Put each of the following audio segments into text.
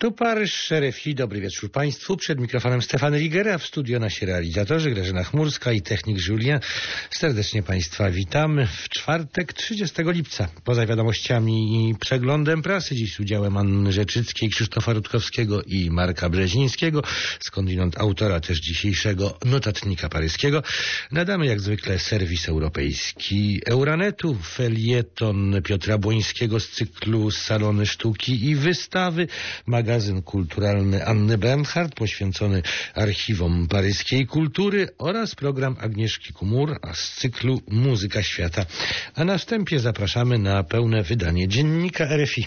Tu Paryż, RFI, dobry wieczór Państwu. Przed mikrofonem Stefan Riger, a w studio nasi realizatorzy Grażyna Chmurska i technik Julien. Serdecznie Państwa witamy w czwartek 30 lipca. Poza wiadomościami i przeglądem prasy, dziś z udziałem Anny Rzeczyckiej, Krzysztofa Rutkowskiego i Marka Brzezińskiego, skądinąd autora też dzisiejszego notatnika paryskiego, nadamy jak zwykle serwis europejski Euranetu, felieton Piotra Błońskiego z cyklu Salony Sztuki i Wystawy, magazyn kulturalny Anny Bernhardt poświęcony archiwom paryskiej kultury oraz program Agnieszki Kumur z cyklu Muzyka Świata. A na wstępie zapraszamy na pełne wydanie dziennika RFI.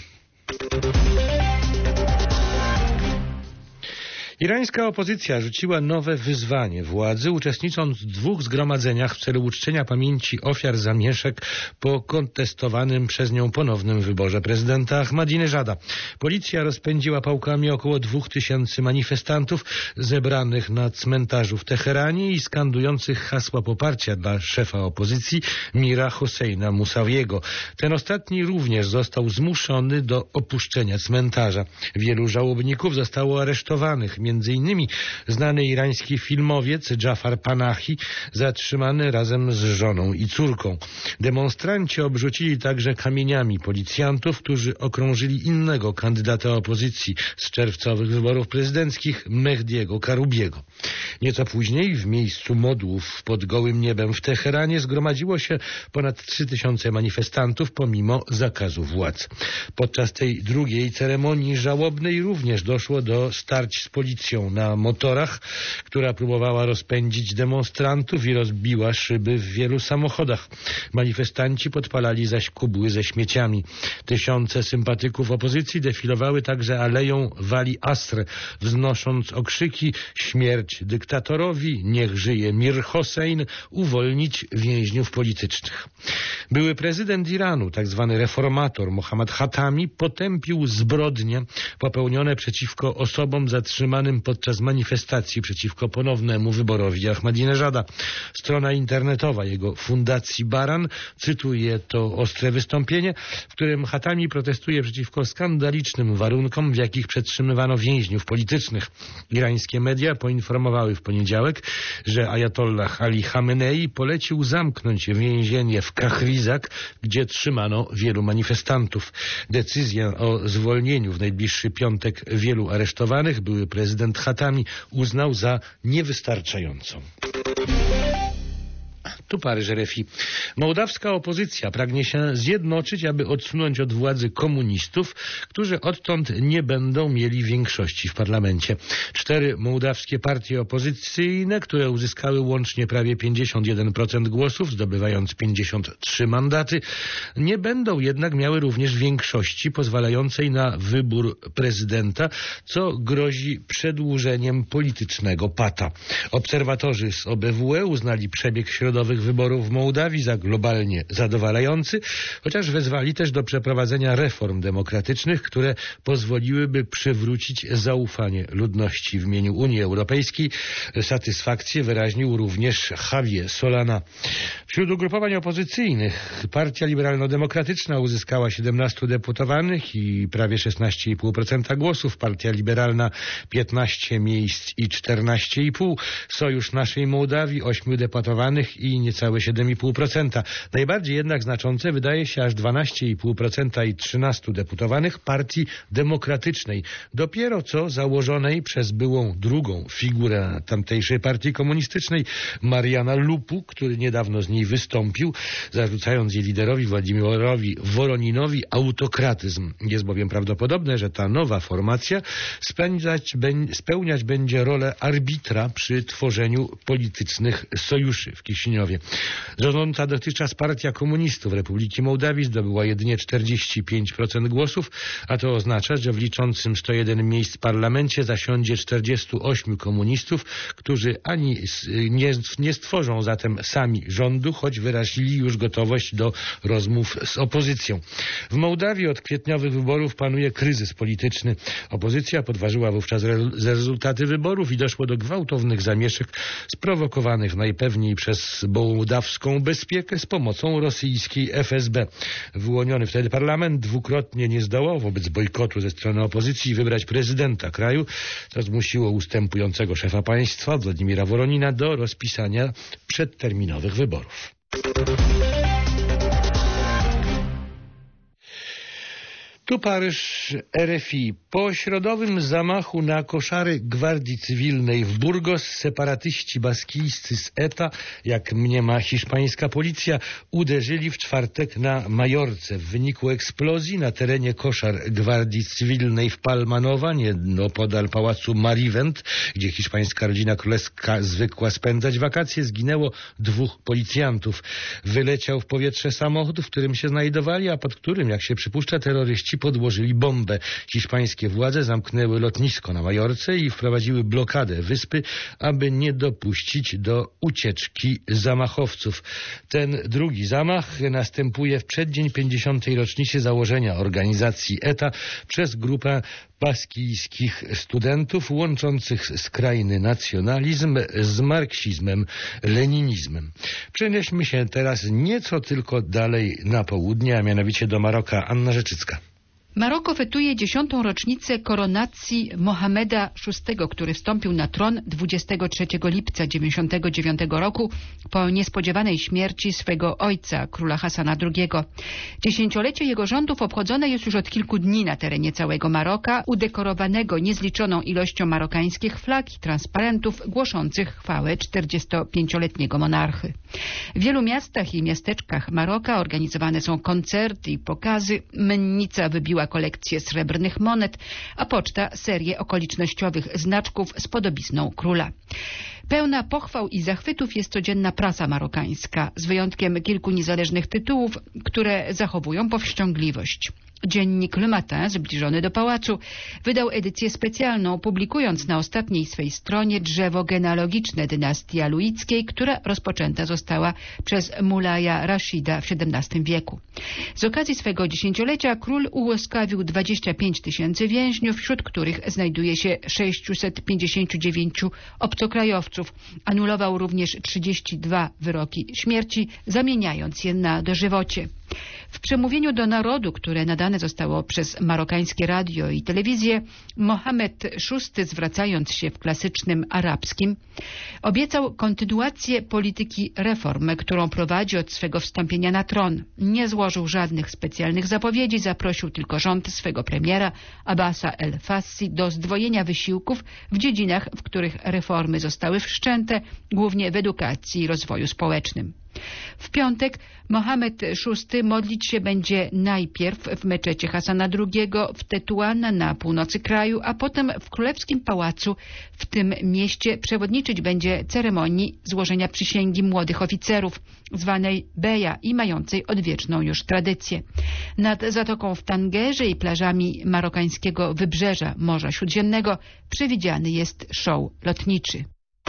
Irańska opozycja rzuciła nowe wyzwanie władzy, uczestnicząc w 2 zgromadzeniach w celu uczczenia pamięci ofiar zamieszek po kontestowanym przez nią ponownym wyborze prezydenta Ahmadinejada. Policja rozpędziła pałkami około 2000 manifestantów zebranych na cmentarzu w Teheranie i skandujących hasła poparcia dla szefa opozycji Mira Hosseina Mousawiego. Ten ostatni również został zmuszony do opuszczenia cmentarza. Wielu żałobników zostało aresztowanych, między innymi znany irański filmowiec Jafar Panahi, zatrzymany razem z żoną i córką. Demonstranci obrzucili także kamieniami policjantów, którzy okrążyli innego kandydata opozycji z czerwcowych wyborów prezydenckich, Mehdiego Karubiego. Nieco później w miejscu modłów pod gołym niebem w Teheranie zgromadziło się ponad 3000 manifestantów pomimo zakazu władz. Podczas tej drugiej ceremonii żałobnej również doszło do starć z policją na motorach, która próbowała rozpędzić demonstrantów i rozbiła szyby w wielu samochodach. Manifestanci podpalali zaś kubły ze śmieciami. Tysiące sympatyków opozycji defilowały także aleją Wali Asr, wznosząc okrzyki śmierć dyktatorowi, niech żyje Mir Hossein, uwolnić więźniów politycznych. Były prezydent Iranu, tzw. reformator Mohammad Khatami, potępił zbrodnie popełnione przeciwko osobom zatrzymanym podczas manifestacji przeciwko ponownemu wyborowi Ahmadinejada. Strona internetowa jego fundacji Baran cytuje to ostre wystąpienie, w którym Khatami protestuje przeciwko skandalicznym warunkom, w jakich przetrzymywano więźniów politycznych. Irańskie media poinformowały w poniedziałek, że ajatollah Ali Khamenei polecił zamknąć więzienie w Kahrizak, gdzie trzymano wielu manifestantów. Decyzję o zwolnieniu w najbliższy piątek wielu aresztowanych były prezydent Khatami uznał za niewystarczającą. Tu Paryż, RFI. Mołdawska opozycja pragnie się zjednoczyć, aby odsunąć od władzy komunistów, którzy odtąd nie będą mieli większości w parlamencie. 4 mołdawskie partie opozycyjne, które uzyskały łącznie prawie 51% głosów, zdobywając 53 mandaty, nie będą jednak miały również większości pozwalającej na wybór prezydenta, co grozi przedłużeniem politycznego pata. Obserwatorzy z OBWE uznali przebieg środowych wyborów w Mołdawii za globalnie zadowalający, chociaż wezwali też do przeprowadzenia reform demokratycznych, które pozwoliłyby przywrócić zaufanie ludności. W imieniu Unii Europejskiej satysfakcję wyraził również Javier Solana. Wśród ugrupowań opozycyjnych Partia Liberalno-Demokratyczna uzyskała 17 deputowanych i prawie 16,5% głosów, Partia Liberalna 15 miejsc i 14,5%, Sojusz Naszej Mołdawii 8 deputowanych i niecałe 7,5%. Najbardziej jednak znaczące wydaje się aż 12,5% i 13 deputowanych Partii Demokratycznej. Dopiero co założonej przez byłą drugą figurę tamtejszej partii komunistycznej Mariana Lupu, który niedawno z niej wystąpił, zarzucając jej liderowi Władimirowi Woroninowi autokratyzm. Jest bowiem prawdopodobne, że ta nowa formacja spełniać będzie rolę arbitra przy tworzeniu politycznych sojuszy w Kiszyniowie. Rządząca dotychczas Partia Komunistów Republiki Mołdawii zdobyła jedynie 45% głosów, a to oznacza, że w liczącym 101 miejsc w parlamencie zasiądzie 48 komunistów, którzy ani nie stworzą zatem sami rządu, choć wyrazili już gotowość do rozmów z opozycją. W Mołdawii od kwietniowych wyborów panuje kryzys polityczny. Opozycja podważyła wówczas rezultaty wyborów i doszło do gwałtownych zamieszek sprowokowanych najpewniej przez mołdawską bezpiekę z pomocą rosyjskiej FSB. Wyłoniony wtedy parlament dwukrotnie nie zdołał wobec bojkotu ze strony opozycji wybrać prezydenta kraju, co zmusiło ustępującego szefa państwa Władimira Woronina do rozpisania przedterminowych wyborów. Tu Paryż, RFI. Po środowym zamachu na koszary Gwardii Cywilnej w Burgos separatyści baskijscy z ETA, jak mniema hiszpańska policja, uderzyli w czwartek na Majorce. W wyniku eksplozji na terenie koszar Gwardii Cywilnej w Palmanowa, nieopodal pałacu Marivent, gdzie hiszpańska rodzina królewska zwykła spędzać wakacje, zginęło 2 policjantów. Wyleciał w powietrze samochód, w którym się znajdowali, a pod którym, jak się przypuszcza, terroryści podłożyli bombę. Hiszpańskie władze zamknęły lotnisko na Majorce i wprowadziły blokadę wyspy, aby nie dopuścić do ucieczki zamachowców. Ten drugi zamach następuje w przeddzień 50. rocznicy założenia organizacji ETA przez grupę baskijskich studentów łączących skrajny nacjonalizm z marksizmem, leninizmem. Przenieśmy się teraz nieco tylko dalej na południe, a mianowicie do Maroka. Anna Rzeczycka. Maroko fetuje 10. rocznicę koronacji Mohameda VI, który wstąpił na tron 23 lipca 1999 roku po niespodziewanej śmierci swego ojca, króla Hassana II. Dziesięciolecie jego rządów obchodzone jest już od kilku dni na terenie całego Maroka, udekorowanego niezliczoną ilością marokańskich flag i transparentów głoszących chwałę 45-letniego monarchy. W wielu miastach i miasteczkach Maroka organizowane są koncerty i pokazy. Mennica wybiła kolekcję srebrnych monet, a poczta serię okolicznościowych znaczków z podobizną króla. Pełna pochwał i zachwytów jest codzienna prasa marokańska, z wyjątkiem kilku niezależnych tytułów, które zachowują powściągliwość. Dziennik Le Matin, zbliżony do pałacu, wydał edycję specjalną, publikując na ostatniej swej stronie drzewo genealogiczne dynastii aluickiej, która rozpoczęta została przez Mulaja Rashida w XVII wieku. Z okazji swego 10-lecia król ułaskawił 25 000 więźniów, wśród których znajduje się 659 obcokrajowców. Anulował również 32 wyroki śmierci, zamieniając je na dożywocie. W przemówieniu do narodu, które nadane zostało przez marokańskie radio i telewizję, Mohamed VI, zwracając się w klasycznym arabskim, obiecał kontynuację polityki reform, którą prowadzi od swego wstąpienia na tron. Nie złożył żadnych specjalnych zapowiedzi, zaprosił tylko rząd swego premiera Abbasa el-Fassi do zdwojenia wysiłków w dziedzinach, w których reformy zostały wszczęte, głównie w edukacji i rozwoju społecznym. W piątek Mohamed VI modlić się będzie najpierw w meczecie Hassana II w Tetuan na północy kraju, a potem w Królewskim Pałacu. W tym mieście przewodniczyć będzie ceremonii złożenia przysięgi młodych oficerów, zwanej Beja i mającej odwieczną już tradycję. Nad zatoką w Tangerze i plażami marokańskiego wybrzeża Morza Śródziemnego przewidziany jest show lotniczy.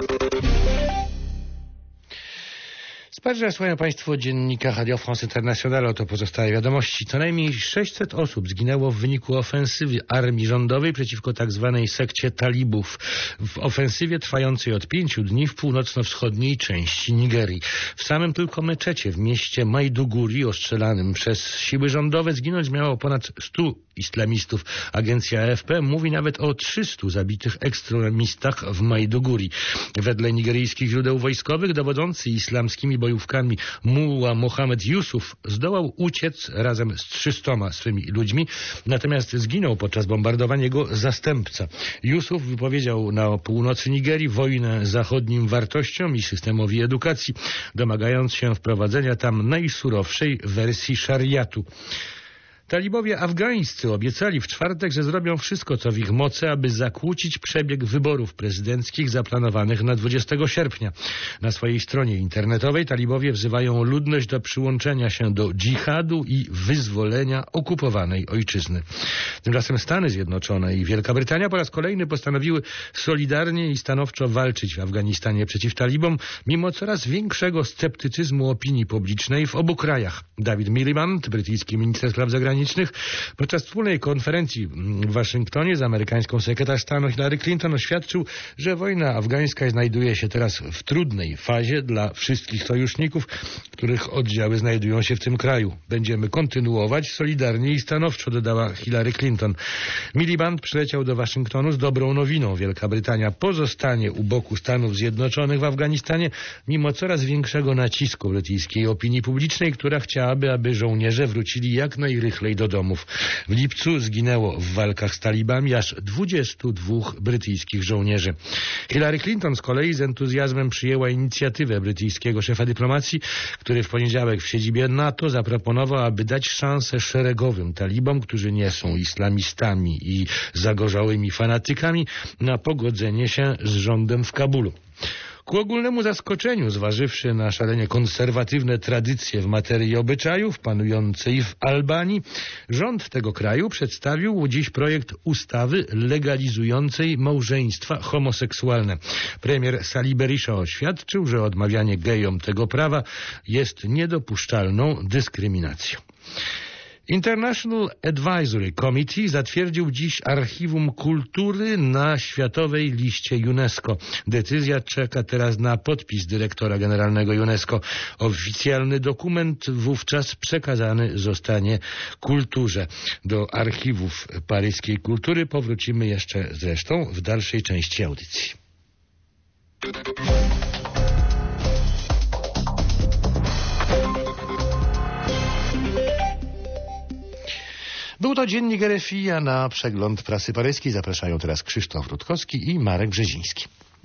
Z Paryża słuchają Państwo dziennika Radio France Internationale. Oto pozostałe wiadomości. Co najmniej 600 osób zginęło w wyniku ofensywy armii rządowej przeciwko tak zwanej sekcie talibów. W ofensywie trwającej od 5 dni w północno-wschodniej części Nigerii. W samym tylko meczecie w mieście Maiduguri ostrzelanym przez siły rządowe zginąć miało ponad 100 islamistów. Agencja AFP mówi nawet o 300 zabitych ekstremistach w Maiduguri. Wedle nigeryjskich źródeł wojskowych dowodzący islamskimi bojówkami Mulla Mohamed Yusuf zdołał uciec razem z 300 swymi ludźmi, natomiast zginął podczas bombardowania jego zastępca. Yusuf wypowiedział na północy Nigerii wojnę zachodnim wartościom i systemowi edukacji, domagając się wprowadzenia tam najsurowszej wersji szariatu. Talibowie afgańscy obiecali w czwartek, że zrobią wszystko, co w ich mocy, aby zakłócić przebieg wyborów prezydenckich zaplanowanych na 20 sierpnia. Na swojej stronie internetowej talibowie wzywają ludność do przyłączenia się do dżihadu i wyzwolenia okupowanej ojczyzny. Tymczasem Stany Zjednoczone i Wielka Brytania po raz kolejny postanowiły solidarnie i stanowczo walczyć w Afganistanie przeciw talibom, mimo coraz większego sceptycyzmu opinii publicznej w obu krajach. David Miliband, brytyjski minister spraw zagranicznych, zagranicznych. Podczas wspólnej konferencji w Waszyngtonie z amerykańską sekretarz stanu Hillary Clinton oświadczył, że wojna afgańska znajduje się teraz w trudnej fazie dla wszystkich sojuszników, których oddziały znajdują się w tym kraju. Będziemy kontynuować solidarnie i stanowczo, dodała Hillary Clinton. Miliband przyleciał do Waszyngtonu z dobrą nowiną. Wielka Brytania pozostanie u boku Stanów Zjednoczonych w Afganistanie, mimo coraz większego nacisku brytyjskiej opinii publicznej, która chciałaby, aby żołnierze wrócili jak najrychlej do domów. W lipcu zginęło w walkach z talibami aż 22 brytyjskich żołnierzy. Hillary Clinton z kolei z entuzjazmem przyjęła inicjatywę brytyjskiego szefa dyplomacji, który w poniedziałek w siedzibie NATO zaproponował, aby dać szansę szeregowym talibom, którzy nie są islamistami i zagorzałymi fanatykami, na pogodzenie się z rządem w Kabulu. Ku ogólnemu zaskoczeniu, zważywszy na szalenie konserwatywne tradycje w materii obyczajów panującej w Albanii, rząd tego kraju przedstawił dziś projekt ustawy legalizującej małżeństwa homoseksualne. Premier Sali Berisha oświadczył, że odmawianie gejom tego prawa jest niedopuszczalną dyskryminacją. International Advisory Committee zatwierdził dziś Archiwum Kultury na światowej liście UNESCO. Decyzja czeka teraz na podpis dyrektora generalnego UNESCO. Oficjalny dokument wówczas przekazany zostanie kulturze. Do archiwów paryskiej kultury powrócimy jeszcze zresztą w dalszej części audycji. Był to dziennik RFI, a na przegląd prasy paryskiej zapraszają teraz Krzysztof Rutkowski i Marek Brzeziński.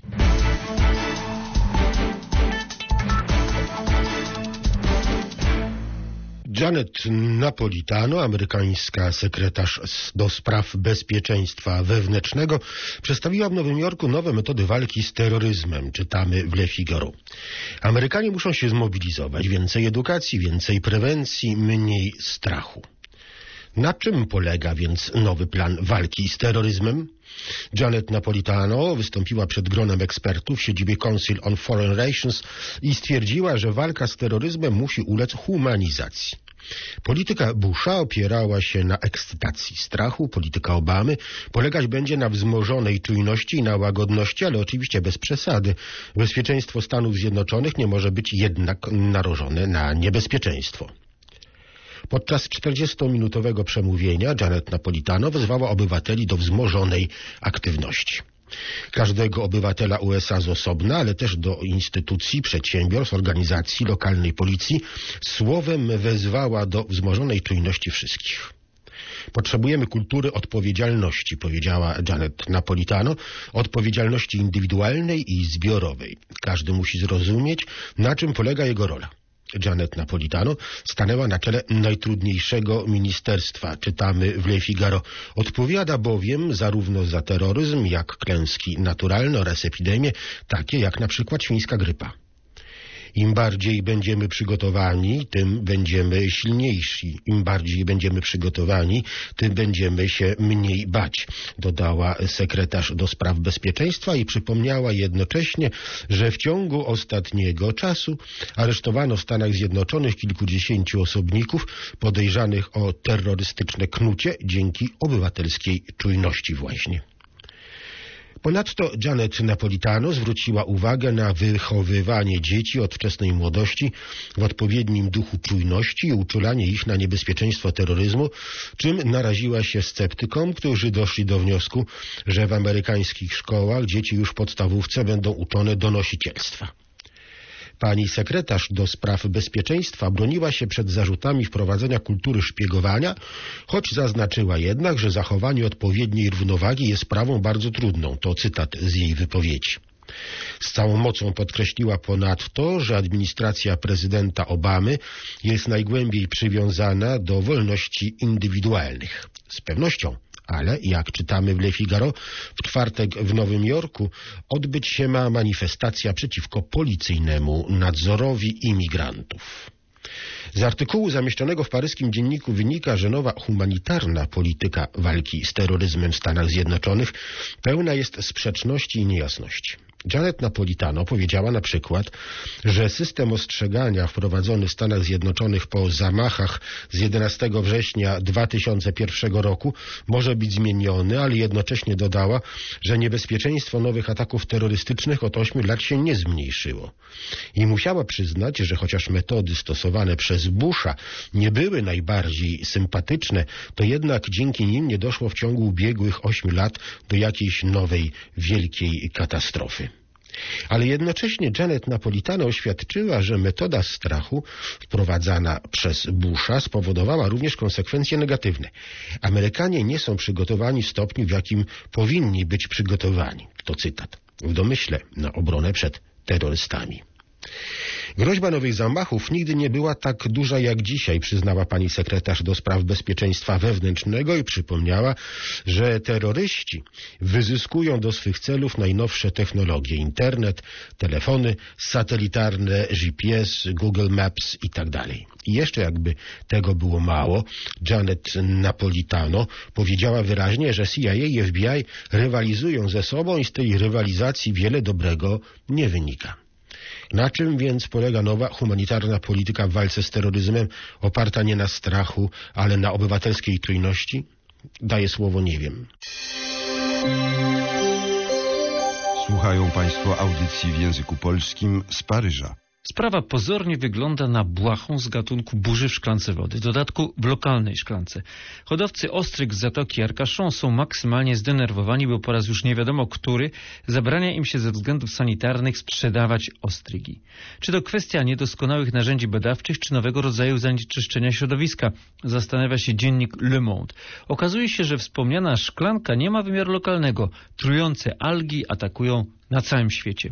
Janet Napolitano, amerykańska sekretarz do spraw bezpieczeństwa wewnętrznego, przedstawiła w Nowym Jorku nowe metody walki z terroryzmem, czytamy w Le Figaro. Amerykanie muszą się zmobilizować. Więcej edukacji, więcej prewencji, mniej strachu. Na czym polega więc nowy plan walki z terroryzmem? Janet Napolitano wystąpiła przed gronem ekspertów w siedzibie Council on Foreign Relations i stwierdziła, że walka z terroryzmem musi ulec humanizacji. Polityka Busha opierała się na ekscytacji strachu, polityka Obamy polegać będzie na wzmożonej czujności i na łagodności, ale oczywiście bez przesady. Bezpieczeństwo Stanów Zjednoczonych nie może być jednak narażone na niebezpieczeństwo. Podczas 40-minutowego przemówienia Janet Napolitano wezwała obywateli do wzmożonej aktywności. Każdego obywatela USA z osobna, ale też do instytucji, przedsiębiorstw, organizacji, lokalnej policji, słowem wezwała do wzmożonej czujności wszystkich. Potrzebujemy kultury odpowiedzialności, powiedziała Janet Napolitano, odpowiedzialności indywidualnej i zbiorowej. Każdy musi zrozumieć, na czym polega jego rola. Janet Napolitano stanęła na czele najtrudniejszego ministerstwa, czytamy w Le Figaro. Odpowiada bowiem zarówno za terroryzm, jak klęski naturalne oraz epidemie, takie jak na przykład świńska grypa. Im bardziej będziemy przygotowani, tym będziemy silniejsi. Im bardziej będziemy przygotowani, tym będziemy się mniej bać, dodała sekretarz do spraw bezpieczeństwa i przypomniała jednocześnie, że w ciągu ostatniego czasu aresztowano w Stanach Zjednoczonych kilkudziesięciu osobników podejrzanych o terrorystyczne knucie dzięki obywatelskiej czujności właśnie. Ponadto Janet Napolitano zwróciła uwagę na wychowywanie dzieci od wczesnej młodości w odpowiednim duchu czujności i uczulanie ich na niebezpieczeństwo terroryzmu, czym naraziła się sceptykom, którzy doszli do wniosku, że w amerykańskich szkołach dzieci już w podstawówce będą uczone donosicielstwa. Pani sekretarz do spraw bezpieczeństwa broniła się przed zarzutami wprowadzenia kultury szpiegowania, choć zaznaczyła jednak, że zachowanie odpowiedniej równowagi jest sprawą bardzo trudną. To cytat z jej wypowiedzi. Z całą mocą podkreśliła ponadto, że administracja prezydenta Obamy jest najgłębiej przywiązana do wolności indywidualnych. Z pewnością. Ale, jak czytamy w Le Figaro, w czwartek w Nowym Jorku odbyć się ma manifestacja przeciwko policyjnemu nadzorowi imigrantów. Z artykułu zamieszczonego w paryskim dzienniku wynika, że nowa humanitarna polityka walki z terroryzmem w Stanach Zjednoczonych pełna jest sprzeczności i niejasności. Janet Napolitano powiedziała na przykład, że system ostrzegania wprowadzony w Stanach Zjednoczonych po zamachach z 11 września 2001 roku może być zmieniony, ale jednocześnie dodała, że niebezpieczeństwo nowych ataków terrorystycznych od 8 lat się nie zmniejszyło. I musiała przyznać, że chociaż metody stosowane przez Busha nie były najbardziej sympatyczne, to jednak dzięki nim nie doszło w ciągu ubiegłych 8 lat do jakiejś nowej, wielkiej katastrofy. Ale jednocześnie Janet Napolitano oświadczyła, że metoda strachu wprowadzana przez Busha spowodowała również konsekwencje negatywne. Amerykanie nie są przygotowani w stopniu, w jakim powinni być przygotowani. To cytat. W domyśle na obronę przed terrorystami. Groźba nowych zamachów nigdy nie była tak duża jak dzisiaj, przyznała pani sekretarz do spraw bezpieczeństwa wewnętrznego i przypomniała, że terroryści wyzyskują do swych celów najnowsze technologie, internet, telefony satelitarne, GPS, Google Maps itd. I jeszcze jakby tego było mało, Janet Napolitano powiedziała wyraźnie, że CIA i FBI rywalizują ze sobą i z tej rywalizacji wiele dobrego nie wynika. Na czym więc polega nowa humanitarna polityka w walce z terroryzmem, oparta nie na strachu, ale na obywatelskiej czujności? Daję słowo nie wiem. Słuchają Państwo audycji w języku polskim z Paryża. Sprawa pozornie wygląda na błahą z gatunku burzy w szklance wody, w dodatku w lokalnej szklance. Hodowcy ostryg z Zatoki Arcachon są maksymalnie zdenerwowani, bo po raz już nie wiadomo który zabrania im się ze względów sanitarnych sprzedawać ostrygi. Czy to kwestia niedoskonałych narzędzi badawczych, czy nowego rodzaju zanieczyszczenia środowiska? Zastanawia się dziennik Le Monde. Okazuje się, że wspomniana szklanka nie ma wymiaru lokalnego. Trujące algi atakują na całym świecie.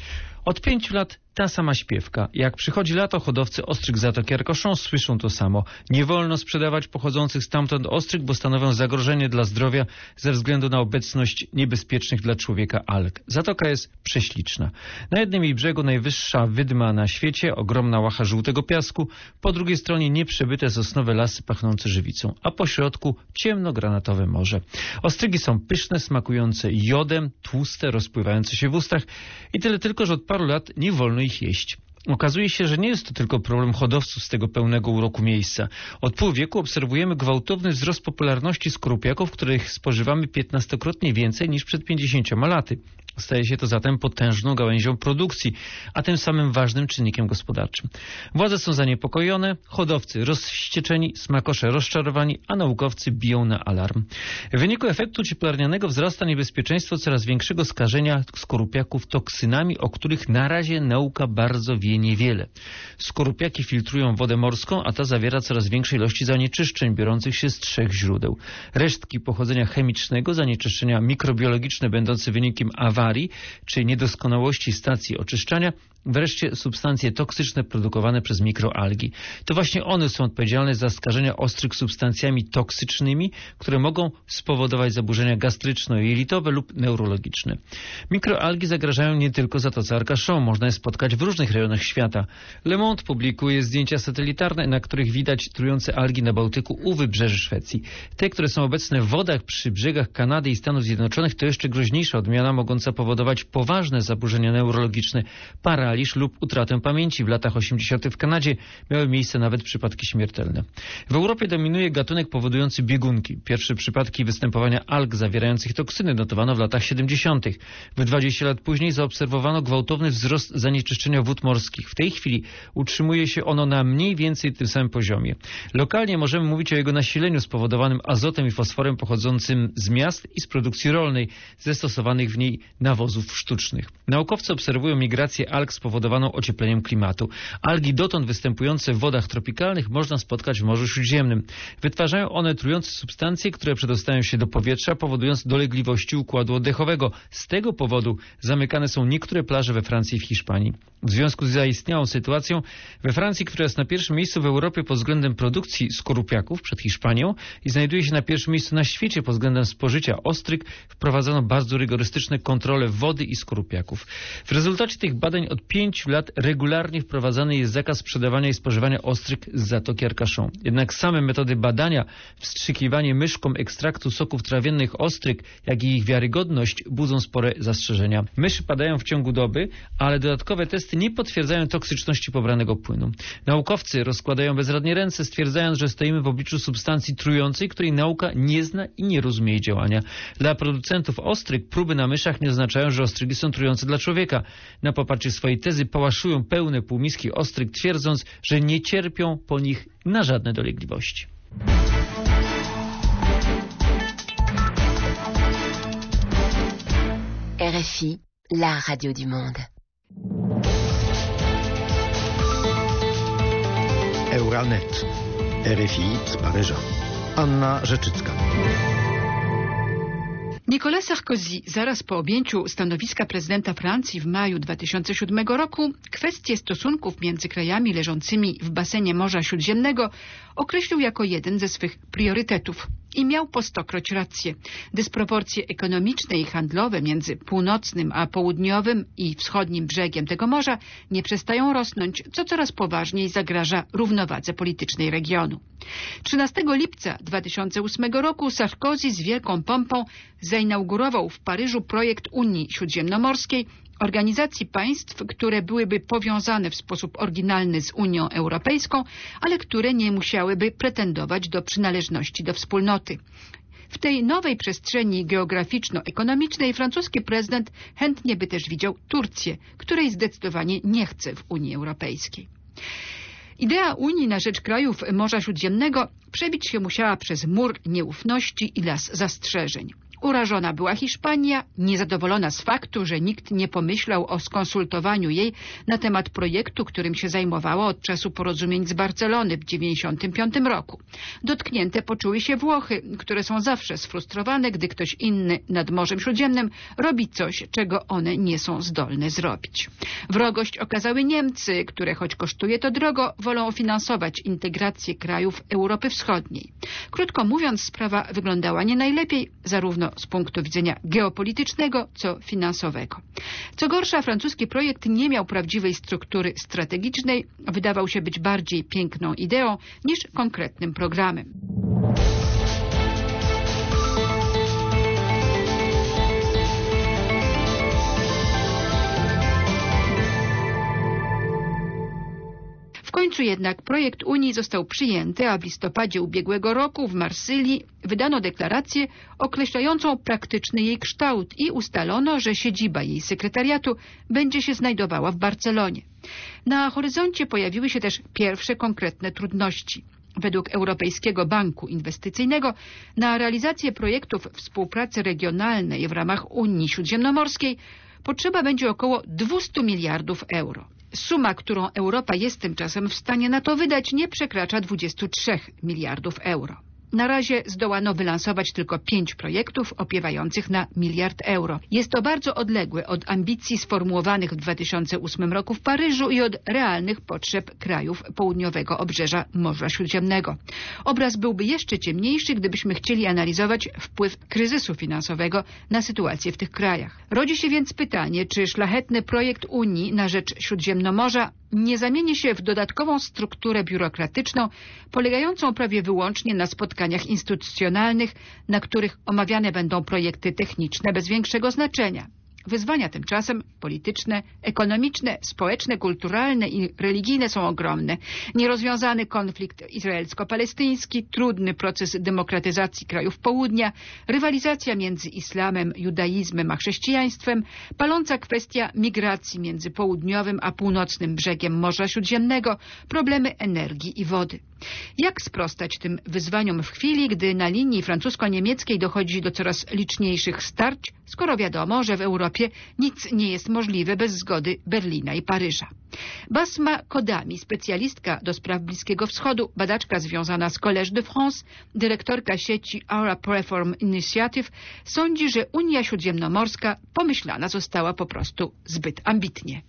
Od 5 lat ta sama śpiewka. Jak przychodzi lato, hodowcy ostryg Zatoki Arcachon słyszą to samo. Nie wolno sprzedawać pochodzących stamtąd ostryg, bo stanowią zagrożenie dla zdrowia ze względu na obecność niebezpiecznych dla człowieka alg. Zatoka jest prześliczna. Na jednym jej brzegu najwyższa wydma na świecie, ogromna łacha żółtego piasku, po drugiej stronie nieprzebyte sosnowe lasy pachnące żywicą, a po środku ciemnogranatowe morze. Ostrygi są pyszne, smakujące jodem, tłuste, rozpływające się w ustach i tyle tylko, że od paru lat nie wolno ich jeść. Okazuje się, że nie jest to tylko problem hodowców z tego pełnego uroku miejsca. Od pół wieku obserwujemy gwałtowny wzrost popularności skorupiaków, których spożywamy 15-krotnie więcej niż przed 50 laty. Staje się to zatem potężną gałęzią produkcji, a tym samym ważnym czynnikiem gospodarczym. Władze są zaniepokojone, hodowcy rozwścieczeni, smakosze rozczarowani, a naukowcy biją na alarm. W wyniku efektu cieplarnianego wzrasta niebezpieczeństwo coraz większego skażenia skorupiaków toksynami, o których na razie nauka bardzo wie niewiele. Skorupiaki filtrują wodę morską, a ta zawiera coraz większe ilości zanieczyszczeń biorących się z 3 źródeł. Resztki pochodzenia chemicznego, zanieczyszczenia mikrobiologiczne będące wynikiem awarii, czy niedoskonałości stacji oczyszczania, wreszcie substancje toksyczne produkowane przez mikroalgi. To właśnie one są odpowiedzialne za skażenia ostryg substancjami toksycznymi, które mogą spowodować zaburzenia gastryczno-jelitowe lub neurologiczne. Mikroalgi zagrażają nie tylko Zatoce Arcachon, można je spotkać w różnych rejonach świata. Le Monde publikuje zdjęcia satelitarne, na których widać trujące algi na Bałtyku u wybrzeży Szwecji. Te, które są obecne w wodach przy brzegach Kanady i Stanów Zjednoczonych, to jeszcze groźniejsza odmiana mogąca powodować poważne zaburzenia neurologiczne, paraliż lub utratę pamięci. W latach 80. w Kanadzie miały miejsce nawet przypadki śmiertelne. W Europie dominuje gatunek powodujący biegunki. Pierwsze przypadki występowania alg zawierających toksyny notowano w latach 70. W 20 lat później zaobserwowano gwałtowny wzrost zanieczyszczenia wód morskich. W tej chwili utrzymuje się ono na mniej więcej tym samym poziomie. Lokalnie możemy mówić o jego nasileniu spowodowanym azotem i fosforem pochodzącym z miast i z produkcji rolnej, ze stosowanych w niej nawozów sztucznych. Naukowcy obserwują migrację alg spowodowaną ociepleniem klimatu. Algi dotąd występujące w wodach tropikalnych można spotkać w Morzu Śródziemnym. Wytwarzają one trujące substancje, które przedostają się do powietrza, powodując dolegliwości układu oddechowego. Z tego powodu zamykane są niektóre plaże we Francji i w Hiszpanii. W związku z zaistniałą sytuacją we Francji, która jest na pierwszym miejscu w Europie pod względem produkcji skorupiaków przed Hiszpanią i znajduje się na pierwszym miejscu na świecie pod względem spożycia ostryg, wprowadzono bardzo rygorystyczne kontrole wody i skorupiaków. W rezultacie tych badań od 5 lat regularnie wprowadzany jest zakaz sprzedawania i spożywania ostryg z Zatoki Arcachon. Jednak same metody badania, wstrzykiwanie myszkom ekstraktu soków trawiennych ostryg, jak i ich wiarygodność budzą spore zastrzeżenia. Myszy padają w ciągu doby, ale dodatkowe testy nie potwierdzają toksyczności pobranego płynu. Naukowcy rozkładają bezradnie ręce, stwierdzając, że stoimy w obliczu substancji trującej, której nauka nie zna i nie rozumie jej działania. Dla producentów ostryg próby na myszach nie oznaczają, że ostrygi są trujące dla człowieka. Na poparcie swojej tezy pałaszują pełne półmiski ostryg, twierdząc, że nie cierpią po nich na żadne dolegliwości. RFI, la radio du monde. Euranet. RFI z Paryża. Anna Rzeczycka. Nicolas Sarkozy zaraz po objęciu stanowiska prezydenta Francji w maju 2007 roku kwestię stosunków między krajami leżącymi w basenie Morza Śródziemnego określił jako jeden ze swych priorytetów. I miał po stokroć rację. Dysproporcje ekonomiczne i handlowe między północnym a południowym i wschodnim brzegiem tego morza nie przestają rosnąć, co coraz poważniej zagraża równowadze politycznej regionu. 13 lipca 2008 roku Sarkozy z wielką pompą zainaugurował w Paryżu projekt Unii Śródziemnomorskiej, organizacji państw, które byłyby powiązane w sposób oryginalny z Unią Europejską, ale które nie musiałyby pretendować do przynależności do wspólnoty. W tej nowej przestrzeni geograficzno-ekonomicznej francuski prezydent chętnie by też widział Turcję, której zdecydowanie nie chce w Unii Europejskiej. Idea Unii na rzecz krajów Morza Śródziemnego przebić się musiała przez mur nieufności i las zastrzeżeń. Urażona była Hiszpania, niezadowolona z faktu, że nikt nie pomyślał o skonsultowaniu jej na temat projektu, którym się zajmowała od czasu porozumień z Barcelony w 1995 roku. Dotknięte poczuły się Włochy, które są zawsze sfrustrowane, gdy ktoś inny nad Morzem Śródziemnym robi coś, czego one nie są zdolne zrobić. Wrogość okazały Niemcy, które choć kosztuje to drogo, wolą finansować integrację krajów Europy Wschodniej. Krótko mówiąc, sprawa wyglądała nie najlepiej, zarówno z punktu widzenia geopolitycznego, co finansowego. Co gorsza, francuski projekt nie miał prawdziwej struktury strategicznej, wydawał się być bardziej piękną ideą niż konkretnym programem. W końcu jednak projekt Unii został przyjęty, a w listopadzie ubiegłego roku w Marsylii wydano deklarację określającą praktyczny jej kształt i ustalono, że siedziba jej sekretariatu będzie się znajdowała w Barcelonie. Na horyzoncie pojawiły się też pierwsze konkretne trudności. Według Europejskiego Banku Inwestycyjnego na realizację projektów współpracy regionalnej w ramach Unii Śródziemnomorskiej potrzeba będzie około 200 miliardów euro. Suma, którą Europa jest tymczasem w stanie na to wydać, nie przekracza 23 miliardów euro. Na razie zdołano wylansować tylko 5 projektów opiewających na 1 miliard euro. Jest to bardzo odległe od ambicji sformułowanych w 2008 roku w Paryżu i od realnych potrzeb krajów południowego obrzeża Morza Śródziemnego. Obraz byłby jeszcze ciemniejszy, gdybyśmy chcieli analizować wpływ kryzysu finansowego na sytuację w tych krajach. Rodzi się więc pytanie, czy szlachetny projekt Unii na rzecz Śródziemnomorza nie zamieni się w dodatkową strukturę biurokratyczną, polegającą prawie wyłącznie na spotkaniach instytucjonalnych, na których omawiane będą projekty techniczne bez większego znaczenia. Wyzwania tymczasem polityczne, ekonomiczne, społeczne, kulturalne i religijne są ogromne. Nierozwiązany konflikt izraelsko-palestyński, trudny proces demokratyzacji krajów południa, rywalizacja między islamem, judaizmem a chrześcijaństwem, paląca kwestia migracji między południowym a północnym brzegiem Morza Śródziemnego, problemy energii i wody. Jak sprostać tym wyzwaniom w chwili, gdy na linii francusko-niemieckiej dochodzi do coraz liczniejszych starć, skoro wiadomo, że w Europie nic nie jest możliwe bez zgody Berlina i Paryża? Basma Kodami, specjalistka do spraw Bliskiego Wschodu, badaczka związana z Collège de France, dyrektorka sieci Arab Reform Initiative, sądzi, że Unia Śródziemnomorska pomyślana została po prostu zbyt ambitnie.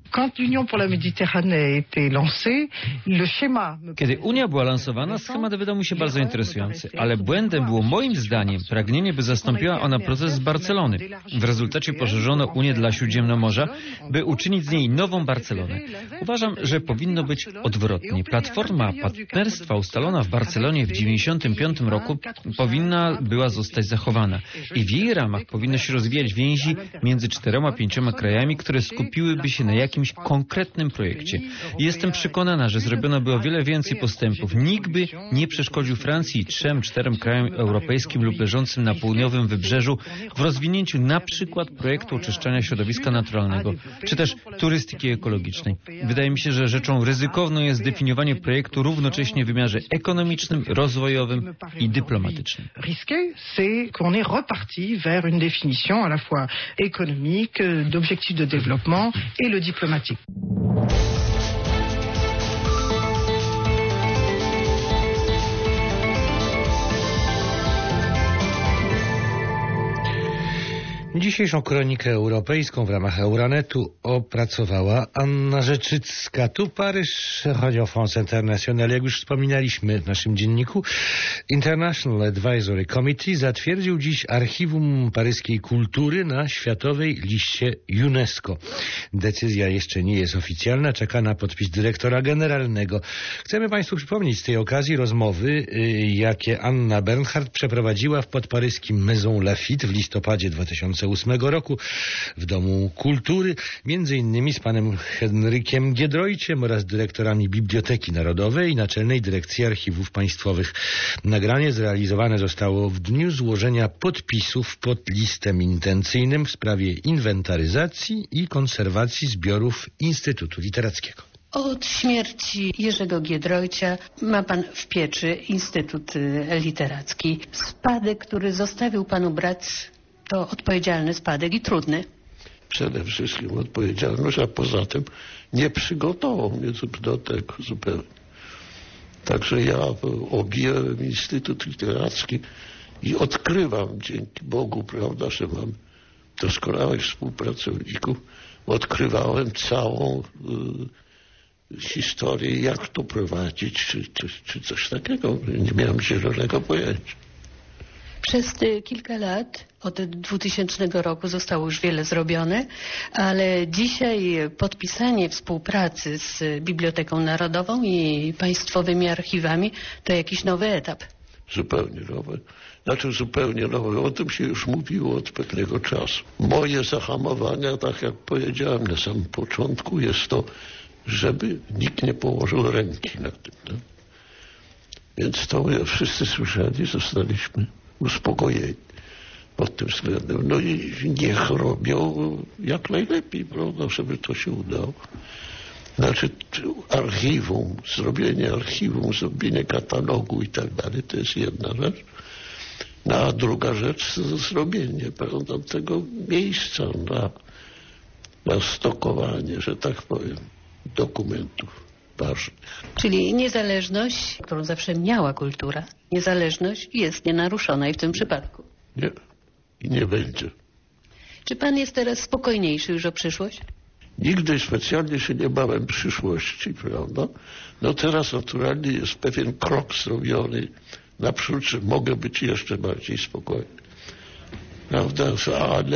Kiedy Unia była lansowana, schemat wydał mi się bardzo interesujący, ale błędem było moim zdaniem pragnienie, by zastąpiła ona proces z Barcelony. W rezultacie poszerzono Unię dla Śródziemnomorza, by uczynić z niej nową Barcelonę. Uważam, że powinno być odwrotnie. Platforma partnerstwa ustalona w Barcelonie w 1995 roku powinna była zostać zachowana i w jej ramach powinno się rozwijać więzi między 4-5 krajami, które skupiłyby się na jakimś konkretnym projekcie. Jestem przekonana, że zrobiono by o wiele więcej postępów. Nikt by nie przeszkodził Francji i 3-4 krajom europejskim lub leżącym na południowym wybrzeżu w rozwinięciu na przykład projektu oczyszczania środowiska naturalnego, czy też turystyki ekologicznej. Wydaje mi się, że rzeczą ryzykowną jest zdefiniowanie projektu równocześnie w wymiarze ekonomicznym, rozwojowym i dyplomatycznym. Risqué, c'est qu'on est reparti vers une définition à la fois économique, d'objectifs de développement et le diplomatique. Dzisiejszą kronikę europejską w ramach Euronetu opracowała Anna Rzeczycka. Tu Paryż, Radio France International. Jak już wspominaliśmy w naszym dzienniku, International Advisory Committee zatwierdził dziś Archiwum Paryskiej Kultury na światowej liście UNESCO. Decyzja jeszcze nie jest oficjalna, czeka na podpis dyrektora generalnego. Chcemy Państwu przypomnieć z tej okazji rozmowy, jakie Anna Bernhardt przeprowadziła w podparyskim Maison Laffitte w listopadzie 2008 roku w Domu Kultury, między innymi z panem Henrykiem Giedroyciem oraz dyrektorami Biblioteki Narodowej i Naczelnej Dyrekcji Archiwów Państwowych. Nagranie zrealizowane zostało w dniu złożenia podpisów pod listem intencyjnym w sprawie inwentaryzacji i konserwacji zbiorów Instytutu Literackiego. Od śmierci Jerzego Giedroycia ma pan w pieczy Instytut Literacki. Spadek, który zostawił panu brat, to odpowiedzialny spadek i trudny. Przede wszystkim odpowiedzialność, a poza tym nie przygotował mnie do tego zupełnie. Także ja objąłem Instytut Literacki i odkrywam, dzięki Bogu, prawda, że mam doskonałych współpracowników, odkrywałem całą historię, jak to prowadzić, czy coś takiego. Nie miałem zielonego pojęcia. Przez kilka lat, od 2000 roku zostało już wiele zrobione, ale dzisiaj podpisanie współpracy z Biblioteką Narodową i państwowymi archiwami to jakiś nowy etap. Zupełnie nowy. Zupełnie nowy. O tym się już mówiło od pewnego czasu. Moje zahamowania, tak jak powiedziałem na samym początku, jest to, żeby nikt nie położył ręki na tym. No? Więc to wszyscy słyszeli, zostaliśmy uspokojeni pod tym względem. No i niech robią jak najlepiej, prawda, żeby to się udało. Archiwum, zrobienie katalogu i tak dalej, to jest jedna rzecz. No, a druga rzecz, zrobienie, prawda, tego miejsca na stokowanie, że tak powiem, dokumentów ważnych. Czyli niezależność, którą zawsze miała kultura, niezależność jest nienaruszona i w tym przypadku. Nie. I nie będzie. Czy pan jest teraz spokojniejszy już o przyszłość? Nigdy specjalnie się nie bałem przyszłości, prawda? No teraz naturalnie jest pewien krok zrobiony naprzód, że mogę być jeszcze bardziej spokojny. Prawda? Ale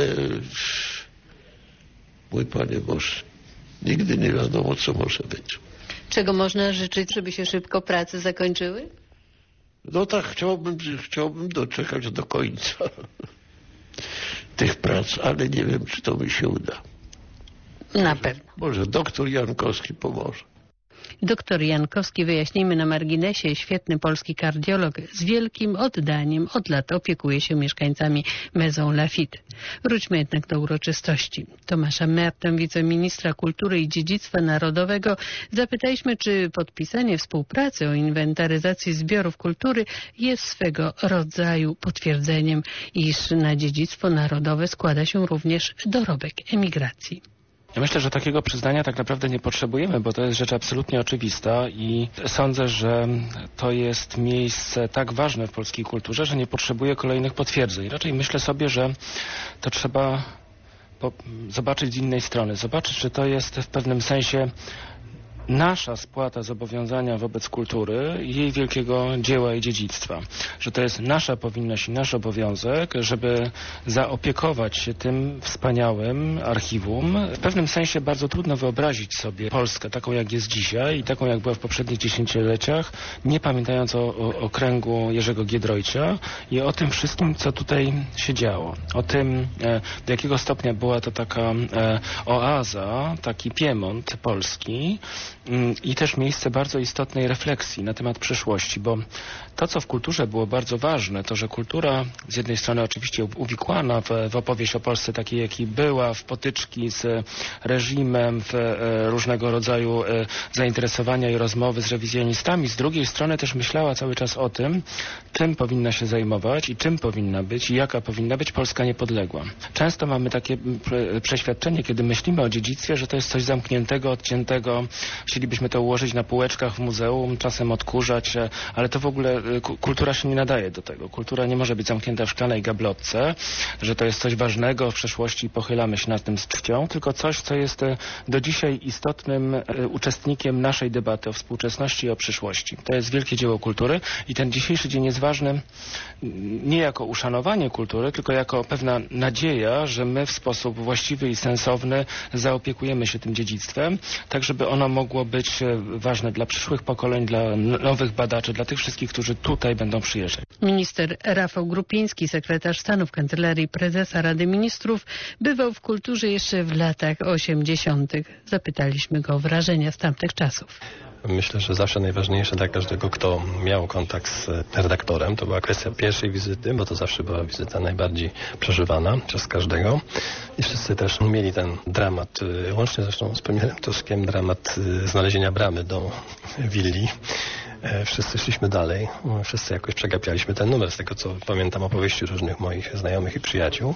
mój Panie Boże, nigdy nie wiadomo, co może być. Czego można życzyć, żeby się szybko prace zakończyły? No tak, chciałbym doczekać do końca tych prac, ale nie wiem, czy to mi się uda. Na pewno. Może doktor Jankowski pomoże. Doktor Jankowski, wyjaśnijmy na marginesie, świetny polski kardiolog, z wielkim oddaniem od lat opiekuje się mieszkańcami Maison Laffitte. Wróćmy jednak do uroczystości. Tomasza Mertę, wiceministra kultury i dziedzictwa narodowego, zapytaliśmy, czy podpisanie współpracy o inwentaryzacji zbiorów kultury jest swego rodzaju potwierdzeniem, iż na dziedzictwo narodowe składa się również dorobek emigracji. Ja myślę, że takiego przyznania tak naprawdę nie potrzebujemy, bo to jest rzecz absolutnie oczywista i sądzę, że to jest miejsce tak ważne w polskiej kulturze, że nie potrzebuje kolejnych potwierdzeń. Raczej myślę sobie, że to trzeba zobaczyć z innej strony, zobaczyć, że to jest w pewnym sensie nasza spłata zobowiązania wobec kultury i jej wielkiego dzieła i dziedzictwa. Że to jest nasza powinność i nasz obowiązek, żeby zaopiekować się tym wspaniałym archiwum. W pewnym sensie bardzo trudno wyobrazić sobie Polskę taką, jak jest dzisiaj i taką, jak była w poprzednich dziesięcioleciach, nie pamiętając o kręgu Jerzego Giedroycia i o tym wszystkim, co tutaj się działo. O tym, do jakiego stopnia była to taka oaza, taki Piemont polski, i też miejsce bardzo istotnej refleksji na temat przyszłości, bo to, co w kulturze było bardzo ważne, to, że kultura z jednej strony oczywiście uwikłana w opowieść o Polsce takiej, jakiej była, w potyczki z reżimem, w różnego rodzaju zainteresowania i rozmowy z rewizjonistami, z drugiej strony też myślała cały czas o tym, czym powinna się zajmować i czym powinna być i jaka powinna być Polska niepodległa. Często mamy takie przeświadczenie, kiedy myślimy o dziedzictwie, że to jest coś zamkniętego, odciętego. Chcielibyśmy to ułożyć na półeczkach w muzeum, czasem odkurzać, ale to w ogóle kultura się nie nadaje do tego. Kultura nie może być zamknięta w szklanej gablotce, że to jest coś ważnego w przeszłości i pochylamy się nad tym z czcią, tylko coś, co jest do dzisiaj istotnym uczestnikiem naszej debaty o współczesności i o przyszłości. To jest wielkie dzieło kultury i ten dzisiejszy dzień jest ważny nie jako uszanowanie kultury, tylko jako pewna nadzieja, że my w sposób właściwy i sensowny zaopiekujemy się tym dziedzictwem, tak żeby ono mogło być ważne dla przyszłych pokoleń, dla nowych badaczy, dla tych wszystkich, którzy tutaj będą przyjeżdżać. Minister Rafał Grupiński, sekretarz stanu w Kancelarii Prezesa Rady Ministrów, bywał w kulturze jeszcze w latach 80. Zapytaliśmy go o wrażenia z tamtych czasów. Myślę, że zawsze najważniejsze dla każdego, kto miał kontakt z redaktorem, to była kwestia pierwszej wizyty, bo to zawsze była wizyta najbardziej przeżywana przez każdego. I wszyscy też mieli ten dramat, łącznie zresztą z premierem Tuskiem, dramat znalezienia bramy do willi. Wszyscy szliśmy dalej, wszyscy jakoś przegapialiśmy ten numer, z tego co pamiętam opowieści różnych moich znajomych i przyjaciół,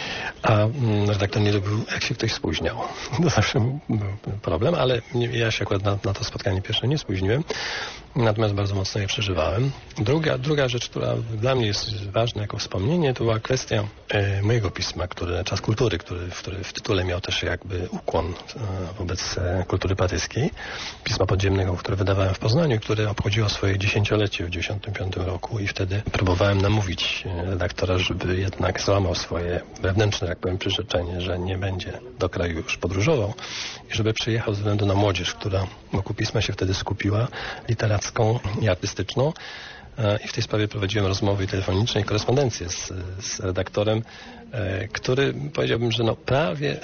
a redaktor nie lubił, jak się ktoś spóźniał. To zawsze był problem, ale ja się akurat na to spotkanie pierwsze nie spóźniłem, natomiast bardzo mocno je przeżywałem. Druga rzecz, która dla mnie jest ważna jako wspomnienie, to była kwestia mojego pisma, Czas Kultury, który w tytule miał też jakby ukłon wobec kultury paryskiej. Pisma podziemnego, które wydawałem w Poznaniu, które obchodziło swoje 10-lecie w 1995 roku i wtedy próbowałem namówić redaktora, żeby jednak złamał swoje wewnętrzne, jak powiem, przyrzeczenie, że nie będzie do kraju już podróżował i żeby przyjechał ze względu na młodzież, która wokół pisma się wtedy skupiła, literacką i artystyczną. I w tej sprawie prowadziłem rozmowy telefoniczne i korespondencję z redaktorem, który powiedziałbym, że prawie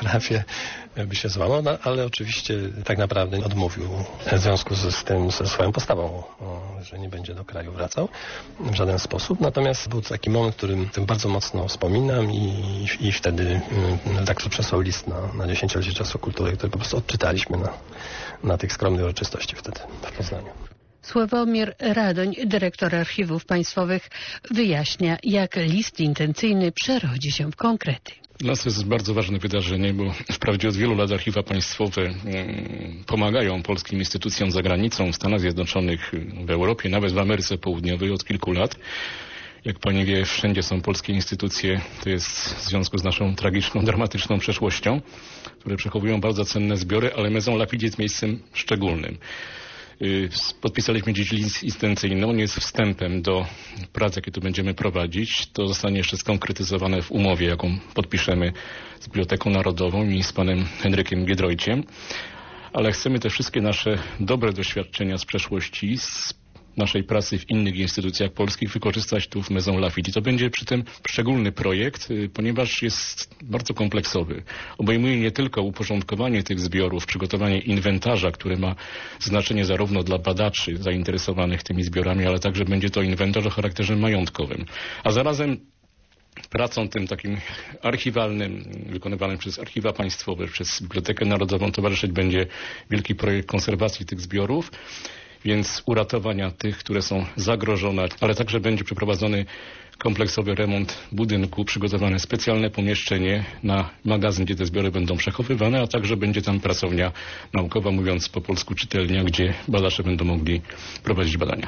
by się złamał, ale oczywiście tak naprawdę odmówił w związku ze swoją postawą, że nie będzie do kraju wracał w żaden sposób. Natomiast był to taki moment, którym bardzo mocno wspominam i wtedy redaktor przesłał list na 10-lecie Czasu Kultury, który po prostu odczytaliśmy na tych skromnych uroczystości wtedy w Poznaniu. Sławomir Radoń, dyrektor archiwów państwowych, wyjaśnia, jak list intencyjny przerodzi się w konkrety. Dla nas to jest bardzo ważne wydarzenie, bo wprawdzie od wielu lat archiwa państwowe pomagają polskim instytucjom za granicą, w Stanach Zjednoczonych, w Europie, nawet w Ameryce Południowej od kilku lat. Jak pani wie, wszędzie są polskie instytucje, to jest w związku z naszą tragiczną, dramatyczną przeszłością, które przechowują bardzo cenne zbiory, ale Maison Lafite jest miejscem szczególnym. Podpisaliśmy dziś list intencyjny, on jest wstępem do prac, jakie tu będziemy prowadzić. To zostanie jeszcze skonkretyzowane w umowie, jaką podpiszemy z Biblioteką Narodową i z panem Henrykiem Giedroyciem. Ale chcemy te wszystkie nasze dobre doświadczenia z przeszłości, z naszej pracy w innych instytucjach polskich wykorzystać tu w Maison Lafite. To będzie przy tym szczególny projekt, ponieważ jest bardzo kompleksowy. Obejmuje nie tylko uporządkowanie tych zbiorów, przygotowanie inwentarza, które ma znaczenie zarówno dla badaczy zainteresowanych tymi zbiorami, ale także będzie to inwentarz o charakterze majątkowym. A zarazem pracą tym takim archiwalnym, wykonywanym przez archiwa państwowe, przez Bibliotekę Narodową towarzyszyć będzie wielki projekt konserwacji tych zbiorów, więc uratowania tych, które są zagrożone, ale także będzie przeprowadzony kompleksowy remont budynku, przygotowane specjalne pomieszczenie na magazyn, gdzie te zbiory będą przechowywane, a także będzie tam pracownia naukowa, mówiąc po polsku czytelnia, gdzie badacze będą mogli prowadzić badania.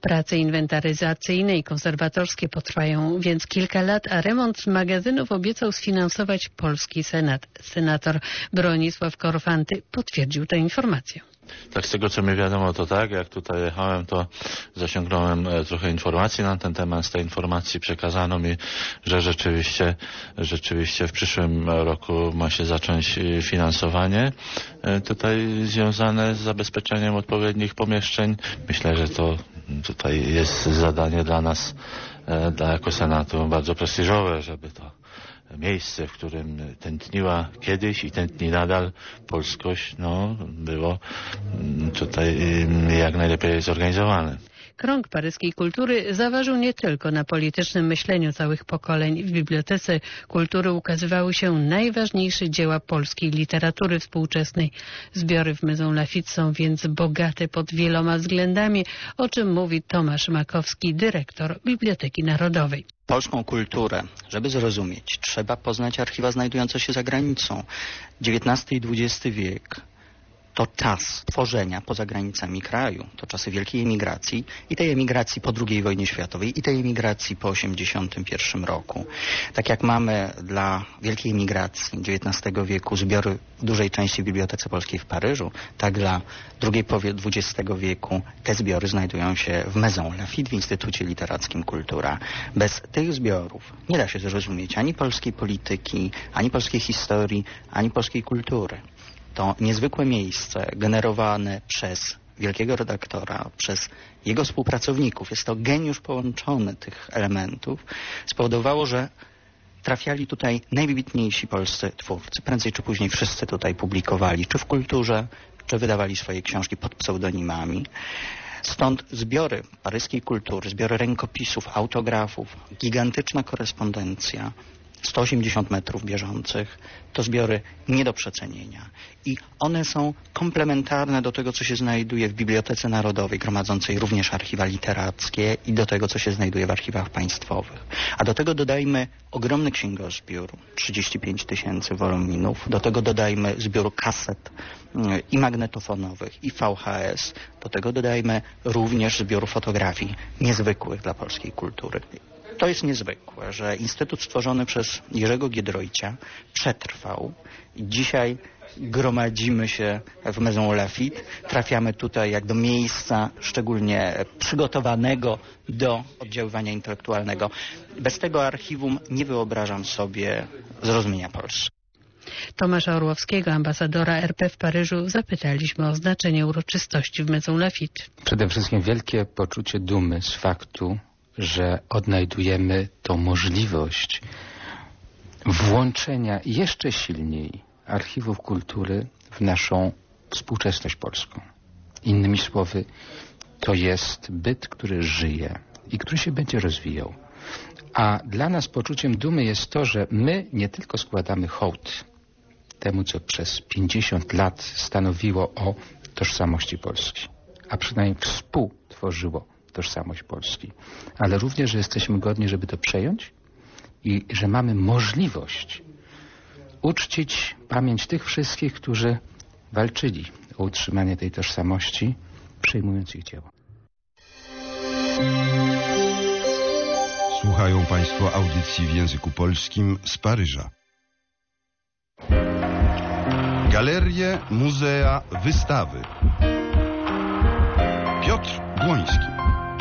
Prace inwentaryzacyjne i konserwatorskie potrwają więc kilka lat, a remont magazynów obiecał sfinansować polski Senat. Senator Bronisław Korfanty potwierdził tę informację. Tak, z tego co mi wiadomo, to tak, jak tutaj jechałem, to zasięgnąłem trochę informacji na ten temat. Z tej informacji przekazano mi, że rzeczywiście w przyszłym roku ma się zacząć finansowanie tutaj związane z zabezpieczeniem odpowiednich pomieszczeń. Myślę, że to tutaj jest zadanie dla nas, jako Senatu, bardzo prestiżowe, żeby to miejsce, w którym tętniła kiedyś i tętni nadal polskość, było tutaj jak najlepiej zorganizowane. Krąg paryskiej kultury zaważył nie tylko na politycznym myśleniu całych pokoleń. W Bibliotece Kultury ukazywały się najważniejsze dzieła polskiej literatury współczesnej. Zbiory w Maison Lafitte są więc bogate pod wieloma względami, o czym mówi Tomasz Makowski, dyrektor Biblioteki Narodowej. Polską kulturę, żeby zrozumieć, trzeba poznać archiwa znajdujące się za granicą. XIX i XX wiek to czas tworzenia poza granicami kraju, to czasy wielkiej emigracji i tej emigracji po II wojnie światowej i tej emigracji po 1981 roku. Tak jak mamy dla wielkiej emigracji XIX wieku zbiory w dużej części w Bibliotece Polskiej w Paryżu, tak dla drugiej połowy XX wieku te zbiory znajdują się w Maison Lafitte, w Instytucie Literackim Kultura. Bez tych zbiorów nie da się zrozumieć ani polskiej polityki, ani polskiej historii, ani polskiej kultury. To niezwykłe miejsce generowane przez wielkiego redaktora, przez jego współpracowników, jest to geniusz połączony tych elementów, spowodowało, że trafiali tutaj najwybitniejsi polscy twórcy. Prędzej czy później wszyscy tutaj publikowali, czy w kulturze, czy wydawali swoje książki pod pseudonimami. Stąd zbiory paryskiej kultury, zbiory rękopisów, autografów, gigantyczna korespondencja, 180 metrów bieżących, to zbiory nie do przecenienia. I one są komplementarne do tego, co się znajduje w Bibliotece Narodowej, gromadzącej również archiwa literackie i do tego, co się znajduje w archiwach państwowych. A do tego dodajmy ogromny księgozbiór, 35 000 woluminów. Do tego dodajmy zbiór kaset i magnetofonowych, i VHS. Do tego dodajmy również zbiór fotografii niezwykłych dla polskiej kultury. To jest niezwykłe, że instytut stworzony przez Jerzego Giedroycia przetrwał. Dzisiaj gromadzimy się w Maison Lafitte, trafiamy tutaj jak do miejsca szczególnie przygotowanego do oddziaływania intelektualnego. Bez tego archiwum nie wyobrażam sobie zrozumienia Polski. Tomasza Orłowskiego, ambasadora RP w Paryżu, zapytaliśmy o znaczenie uroczystości w Maison Lafitte. Przede wszystkim wielkie poczucie dumy z faktu, że odnajdujemy tą możliwość włączenia jeszcze silniej archiwów kultury w naszą współczesność polską. Innymi słowy, to jest byt, który żyje i który się będzie rozwijał. A dla nas poczuciem dumy jest to, że my nie tylko składamy hołd temu, co przez 50 lat stanowiło o tożsamości Polski, a przynajmniej współtworzyło tożsamość Polski, ale również, że jesteśmy godni, żeby to przejąć i że mamy możliwość uczcić pamięć tych wszystkich, którzy walczyli o utrzymanie tej tożsamości, przejmując ich dzieło. Słuchają Państwo audycji w języku polskim z Paryża. Galerie, muzea, wystawy. Piotr Błoński.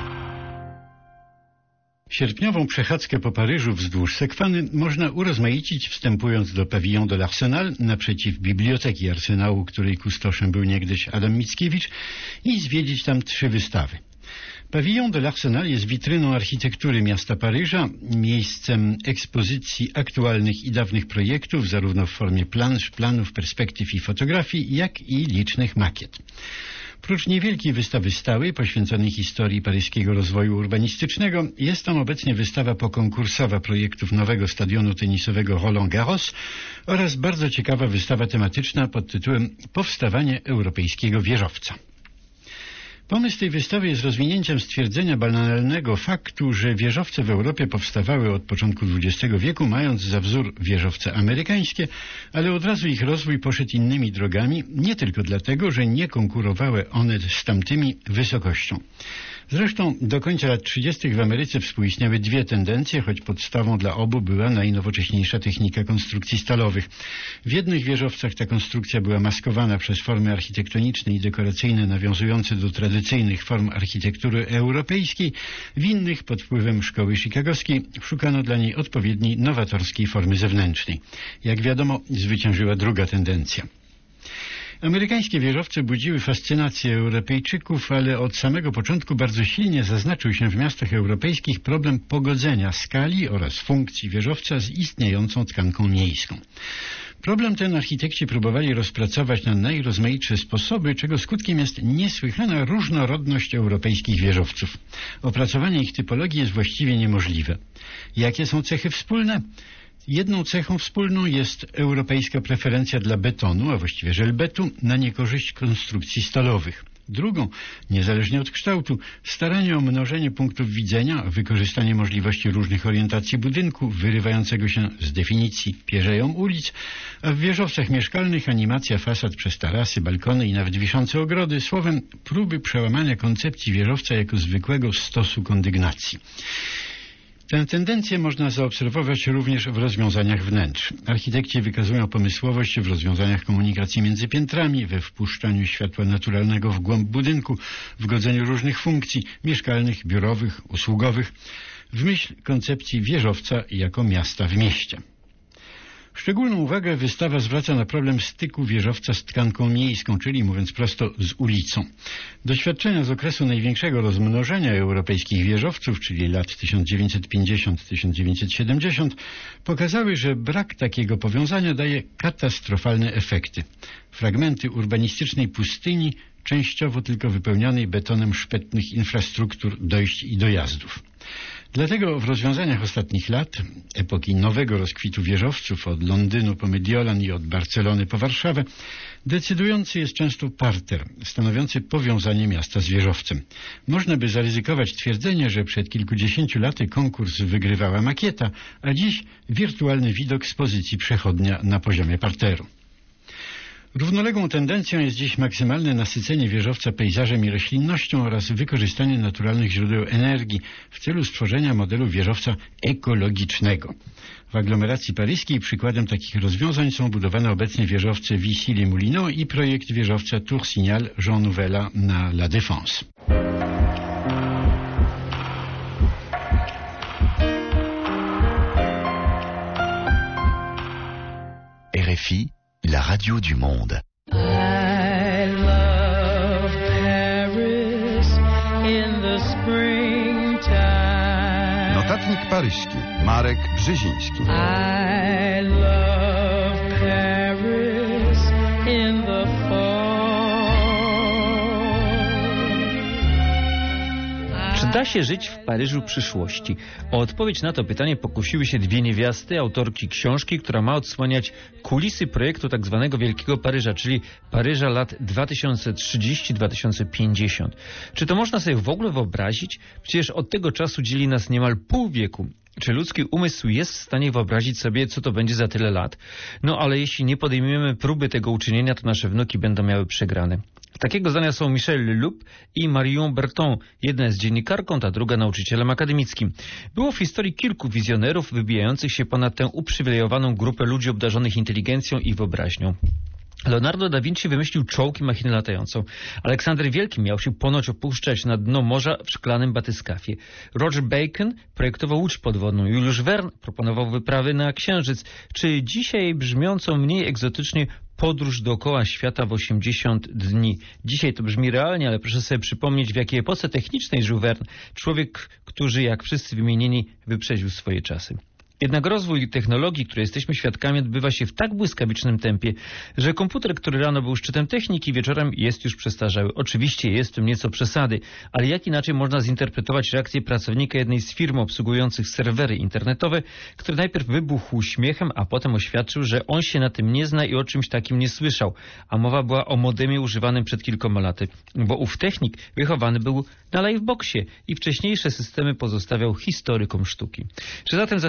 Sierpniową przechadzkę po Paryżu wzdłuż Sekwany można urozmaicić wstępując do Pavillon de l'Arsenal naprzeciw Biblioteki Arsenału, której kustoszem był niegdyś Adam Mickiewicz, i zwiedzić tam 3 wystawy. Pavillon de l'Arsenal jest witryną architektury miasta Paryża, miejscem ekspozycji aktualnych i dawnych projektów, zarówno w formie plansz, planów, perspektyw i fotografii, jak i licznych makiet. Prócz niewielkiej wystawy stałej poświęconej historii paryskiego rozwoju urbanistycznego, jest tam obecnie wystawa pokonkursowa projektów nowego stadionu tenisowego Roland Garros oraz bardzo ciekawa wystawa tematyczna pod tytułem Powstawanie europejskiego wieżowca. Pomysł tej wystawy jest rozwinięciem stwierdzenia banalnego faktu, że wieżowce w Europie powstawały od początku XX wieku, mając za wzór wieżowce amerykańskie, ale od razu ich rozwój poszedł innymi drogami, nie tylko dlatego, że nie konkurowały one z tamtymi wysokością. Zresztą do końca lat 30. w Ameryce współistniały dwie tendencje, choć podstawą dla obu była najnowocześniejsza technika konstrukcji stalowych. W jednych wieżowcach ta konstrukcja była maskowana przez formy architektoniczne i dekoracyjne nawiązujące do tradycyjnych form architektury europejskiej, w innych pod wpływem szkoły chicagowskiej szukano dla niej odpowiedniej nowatorskiej formy zewnętrznej. Jak wiadomo, zwyciężyła druga tendencja. Amerykańskie wieżowce budziły fascynację Europejczyków, ale od samego początku bardzo silnie zaznaczył się w miastach europejskich problem pogodzenia skali oraz funkcji wieżowca z istniejącą tkanką miejską. Problem ten architekci próbowali rozpracować na najrozmaitsze sposoby, czego skutkiem jest niesłychana różnorodność europejskich wieżowców. Opracowanie ich typologii jest właściwie niemożliwe. Jakie są cechy wspólne? Jedną cechą wspólną jest europejska preferencja dla betonu, a właściwie żelbetu, na niekorzyść konstrukcji stalowych. Drugą, niezależnie od kształtu, staranie o mnożenie punktów widzenia, wykorzystanie możliwości różnych orientacji budynku, wyrywającego się z definicji pierzeją ulic, a w wieżowcach mieszkalnych animacja fasad przez tarasy, balkony i nawet wiszące ogrody, słowem próby przełamania koncepcji wieżowca jako zwykłego stosu kondygnacji. Tę tendencję można zaobserwować również w rozwiązaniach wnętrz. Architekci wykazują pomysłowość w rozwiązaniach komunikacji między piętrami, we wpuszczaniu światła naturalnego w głąb budynku, w godzeniu różnych funkcji mieszkalnych, biurowych, usługowych, w myśl koncepcji wieżowca jako miasta w mieście. Szczególną uwagę wystawa zwraca na problem styku wieżowca z tkanką miejską, czyli mówiąc prosto z ulicą. Doświadczenia z okresu największego rozmnożenia europejskich wieżowców, czyli lat 1950-1970, pokazały, że brak takiego powiązania daje katastrofalne efekty. Fragmenty urbanistycznej pustyni, częściowo tylko wypełnionej betonem szpetnych infrastruktur dojść i dojazdów. Dlatego w rozwiązaniach ostatnich lat, epoki nowego rozkwitu wieżowców od Londynu po Mediolan i od Barcelony po Warszawę, decydujący jest często parter, stanowiący powiązanie miasta z wieżowcem. Można by zaryzykować twierdzenie, że przed kilkudziesięciu laty konkurs wygrywała makieta, a dziś wirtualny widok z pozycji przechodnia na poziomie parteru. Równoległą tendencją jest dziś maksymalne nasycenie wieżowca pejzażem i roślinnością oraz wykorzystanie naturalnych źródeł energii w celu stworzenia modelu wieżowca ekologicznego. W aglomeracji paryskiej przykładem takich rozwiązań są budowane obecnie wieżowce Vichy-les-Moulineaux i projekt wieżowca Tour Signal Jean Nouvel na La Défense. RFI, la radio du monde. I love Paris in the springtime. Notatnik paryski Marek Brzeziński. I love Paris in the fall. Czy da się żyć w Paryżu przyszłości? O odpowiedź na to pytanie pokusiły się dwie niewiasty, autorki książki, która ma odsłaniać kulisy projektu tak zwanego Wielkiego Paryża, czyli Paryża lat 2030-2050. Czy to można sobie w ogóle wyobrazić? Przecież od tego czasu dzieli nas niemal pół wieku. Czy ludzki umysł jest w stanie wyobrazić sobie, co to będzie za tyle lat? No ale jeśli nie podejmiemy próby tego uczynienia, to nasze wnuki będą miały przegrane. Takiego zdania są Michel Leloup i Marion Berton. Jedna jest dziennikarką, ta druga nauczycielem akademickim. Było w historii kilku wizjonerów wybijających się ponad tę uprzywilejowaną grupę ludzi obdarzonych inteligencją i wyobraźnią. Leonardo da Vinci wymyślił czołg i machinę latającą. Aleksander Wielki miał się ponoć opuszczać na dno morza w szklanym batyskafie. Roger Bacon projektował łódź podwodną. Juliusz Verne proponował wyprawy na Księżyc. Czy dzisiaj brzmiącą mniej egzotycznie podróż dookoła świata w 80 dni. Dzisiaj to brzmi realnie, ale proszę sobie przypomnieć, w jakiej epoce technicznej żył Verne. Człowiek, który jak wszyscy wymienieni wyprzedził swoje czasy. Jednak rozwój technologii, której jesteśmy świadkami, odbywa się w tak błyskawicznym tempie, że komputer, który rano był szczytem techniki, wieczorem jest już przestarzały. Oczywiście jest w tym nieco przesady, ale jak inaczej można zinterpretować reakcję pracownika jednej z firm obsługujących serwery internetowe, który najpierw wybuchł śmiechem, a potem oświadczył, że on się na tym nie zna i o czymś takim nie słyszał. A mowa była o modemie używanym przed kilkoma laty, bo ów technik wychowany był na liveboxie i wcześniejsze systemy pozostawiał historykom sztuki. Czy zatem zastanawianie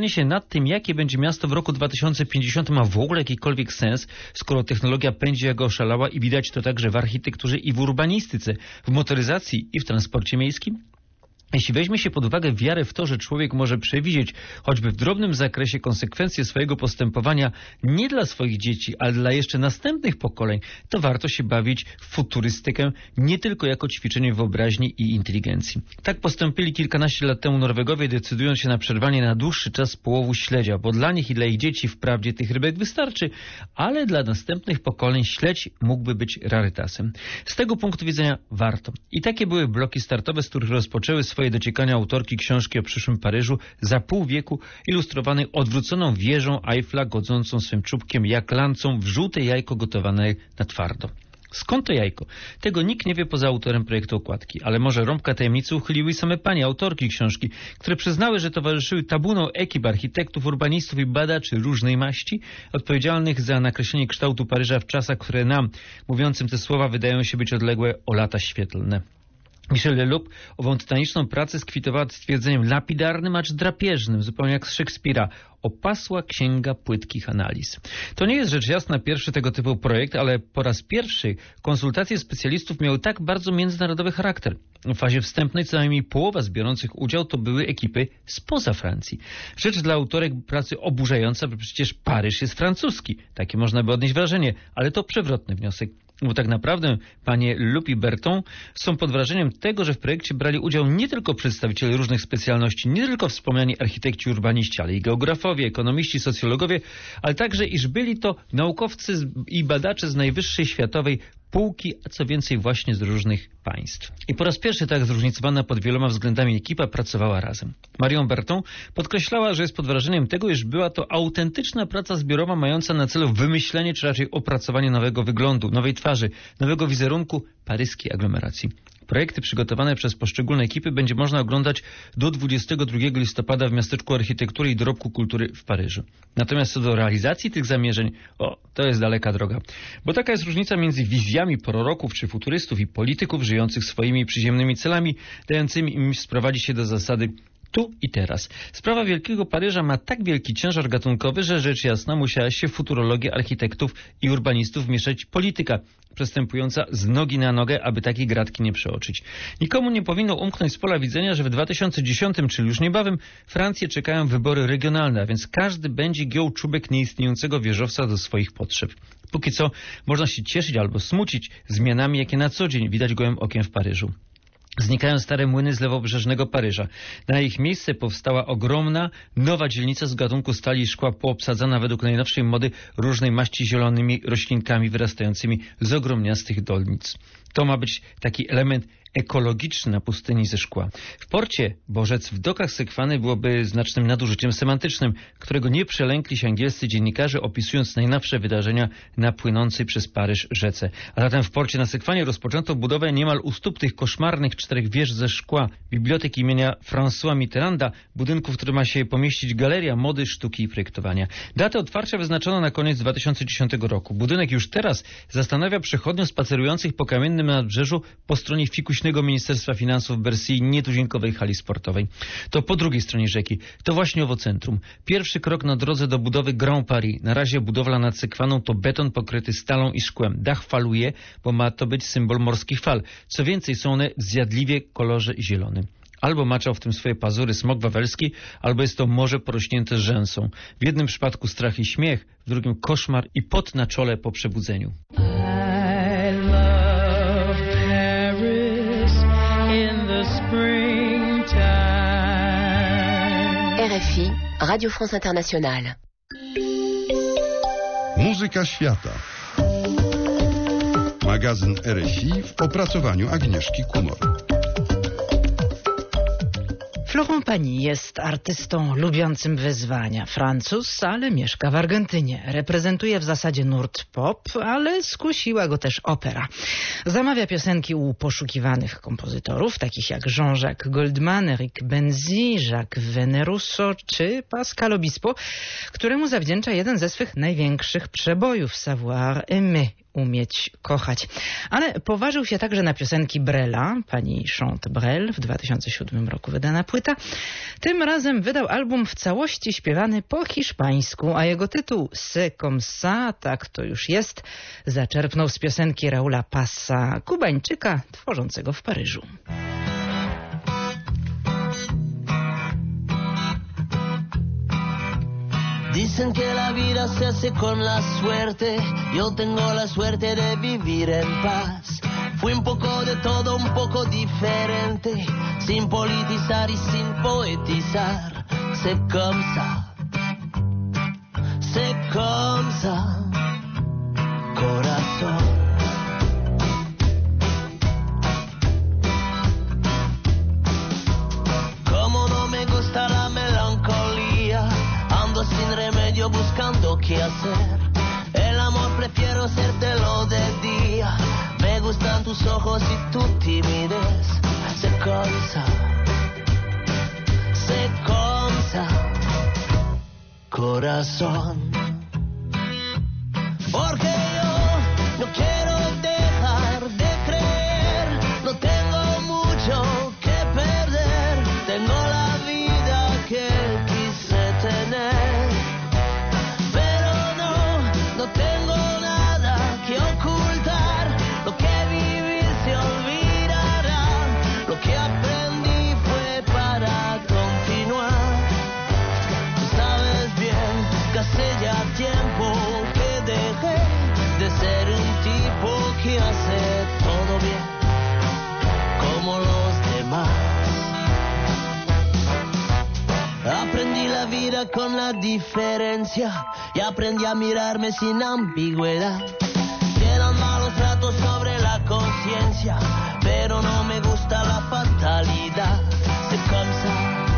zastanowienie się nad tym, jakie będzie miasto w roku 2050 ma w ogóle jakikolwiek sens, skoro technologia pędzi jak oszalała i widać to także w architekturze i w urbanistyce, w motoryzacji i w transporcie miejskim? Jeśli weźmie się pod uwagę wiarę w to, że człowiek może przewidzieć choćby w drobnym zakresie konsekwencje swojego postępowania nie dla swoich dzieci, ale dla jeszcze następnych pokoleń, to warto się bawić w futurystykę nie tylko jako ćwiczenie wyobraźni i inteligencji. Tak postąpili kilkanaście lat temu Norwegowie, decydując się na przerwanie na dłuższy czas połowu śledzia, bo dla nich i dla ich dzieci wprawdzie tych rybek wystarczy, ale dla następnych pokoleń śledź mógłby być rarytasem. Z tego punktu widzenia warto. I takie były bloki startowe, z których rozpoczęły swoje dociekania autorki książki o przyszłym Paryżu za pół wieku, ilustrowanej odwróconą wieżą Eiffla godzącą swym czubkiem jak lancą w żółte jajko gotowane na twardo. Skąd to jajko? Tego nikt nie wie poza autorem projektu okładki, ale może rąbka tajemnicy uchyliły same panie autorki książki, które przyznały, że towarzyszyły tabuną ekip architektów, urbanistów i badaczy różnej maści, odpowiedzialnych za nakreślenie kształtu Paryża w czasach, które nam, mówiącym te słowa, wydają się być odległe o lata świetlne. Michel Leloup ową tytaniczną pracę skwitowała stwierdzeniem lapidarnym, acz drapieżnym, zupełnie jak z Szekspira. Opasła księga płytkich analiz. To nie jest rzecz jasna pierwszy tego typu projekt, ale po raz pierwszy konsultacje specjalistów miały tak bardzo międzynarodowy charakter. W fazie wstępnej co najmniej połowa z biorących udział to były ekipy spoza Francji. Rzecz dla autorek pracy oburzająca, bo przecież Paryż jest francuski. Takie można by odnieść wrażenie, ale to przewrotny wniosek. Bo tak naprawdę panie Leloup i Berton są pod wrażeniem tego, że w projekcie brali udział nie tylko przedstawiciele różnych specjalności, nie tylko wspomniani architekci, urbaniści, ale i geografowie, ekonomiści, socjologowie, ale także iż byli to naukowcy i badacze z najwyższej światowej półki, a co więcej właśnie z różnych państw. I po raz pierwszy tak zróżnicowana pod wieloma względami ekipa pracowała razem. Marion Berton podkreślała, że jest pod wrażeniem tego, iż była to autentyczna praca zbiorowa mająca na celu wymyślenie, czy raczej opracowanie nowego wyglądu, nowej twarzy, nowego wizerunku paryskiej aglomeracji. Projekty przygotowane przez poszczególne ekipy będzie można oglądać do 22 listopada w Miasteczku Architektury i Dorobku Kultury w Paryżu. Natomiast co do realizacji tych zamierzeń, to jest daleka droga. Bo taka jest różnica między wizjami proroków czy futurystów i polityków żyjących swoimi przyziemnymi celami, dającymi im sprowadzić się do zasady tu i teraz. Sprawa Wielkiego Paryża ma tak wielki ciężar gatunkowy, że rzecz jasna musiała się w futurologię architektów i urbanistów wmieszać polityka, przestępująca z nogi na nogę, aby takiej gratki nie przeoczyć. Nikomu nie powinno umknąć z pola widzenia, że w 2010, czyli już niebawem, Francję czekają wybory regionalne, a więc każdy będzie giął czubek nieistniejącego wieżowca do swoich potrzeb. Póki co można się cieszyć albo smucić zmianami, jakie na co dzień widać gołym okiem w Paryżu. Znikają stare młyny z lewobrzeżnego Paryża. Na ich miejsce powstała ogromna, nowa dzielnica z gatunku stali i szkła poobsadzana według najnowszej mody różnej maści zielonymi roślinkami wyrastającymi z ogromniastych dolnic. To ma być taki element ekologiczny na pustyni ze szkła. W porcie, bo rzec w dokach Sekwany byłoby znacznym nadużyciem semantycznym, którego nie przelękli się angielscy dziennikarze, opisując najnowsze wydarzenia na płynącej przez Paryż rzece. A zatem w porcie na Sekwanie rozpoczęto budowę niemal u stóp tych koszmarnych 4 wież ze szkła, biblioteki imienia François Mitterranda, budynku, w którym ma się pomieścić galeria mody, sztuki i projektowania. Datę otwarcia wyznaczono na koniec 2010 roku. Budynek już teraz zastanawia przechodniów spacerujących po kamiennym nadbrzeżu po stronie fikuśnego Ministerstwa Finansów w wersji nietuzinkowej hali sportowej. To po drugiej stronie rzeki. To właśnie owo centrum. Pierwszy krok na drodze do budowy Grand Paris. Na razie budowla nad Sekwaną to beton pokryty stalą i szkłem. Dach faluje, bo ma to być symbol morskich fal. Co więcej, są one w zjadliwie kolorze zielonym. Albo maczał w tym swoje pazury smok wawelski, albo jest to morze porośnięte rzęsą. W jednym przypadku strach i śmiech, w drugim koszmar i pot na czole po przebudzeniu. RFI, Radio France Internationale. Muzyka świata. Magazyn RFI w opracowaniu Agnieszki Kumor. Florent Pagny jest artystą lubiącym wyzwania. Francuz, ale mieszka w Argentynie. Reprezentuje w zasadzie nurt pop, ale skusiła go też opera. Zamawia piosenki u poszukiwanych kompozytorów, takich jak Jean-Jacques Goldman, Eric Benzi, Jacques Veneruso czy Pascal Obispo, któremu zawdzięcza jeden ze swych największych przebojów, Savoir Aimer. umieć kochać. Ale poważył się także na piosenki Brela, pani Chante Brel, w 2007 roku wydana płyta. Tym razem wydał album w całości śpiewany po hiszpańsku, a jego tytuł C'est comme ça, tak to już jest, zaczerpnął z piosenki Raula Passa, Kubańczyka tworzącego w Paryżu. Dicen que la vida se hace con la suerte, yo tengo la suerte de vivir en paz. Fui un poco de todo, un poco diferente, sin politizar y sin poetizar. C'est comme ça, corazón. Como no me gusta la melancolía, ando sin remedio buscando qué hacer. El amor prefiero hacértelo de día. Me gustan tus ojos y tu timidez. C'est comme ça, corazón. Porque yo no quiero dejar de creer. No tengo mucho que perder. Tengo la vida que quise tener. Pero no tengo nada que ocultar. Lo que viví se olvidará. Lo que aprendí fue para continuar. Tú sabes bien que hace ya tiempo que dejé de ser un tipo que hace todo bien como los demás. Aprendí la vida con la diferencia y aprendí a mirarme sin ambigüedad. Quedan malos tratos sobre la conciencia, pero no me gusta la fatalidad. C'est comme ça,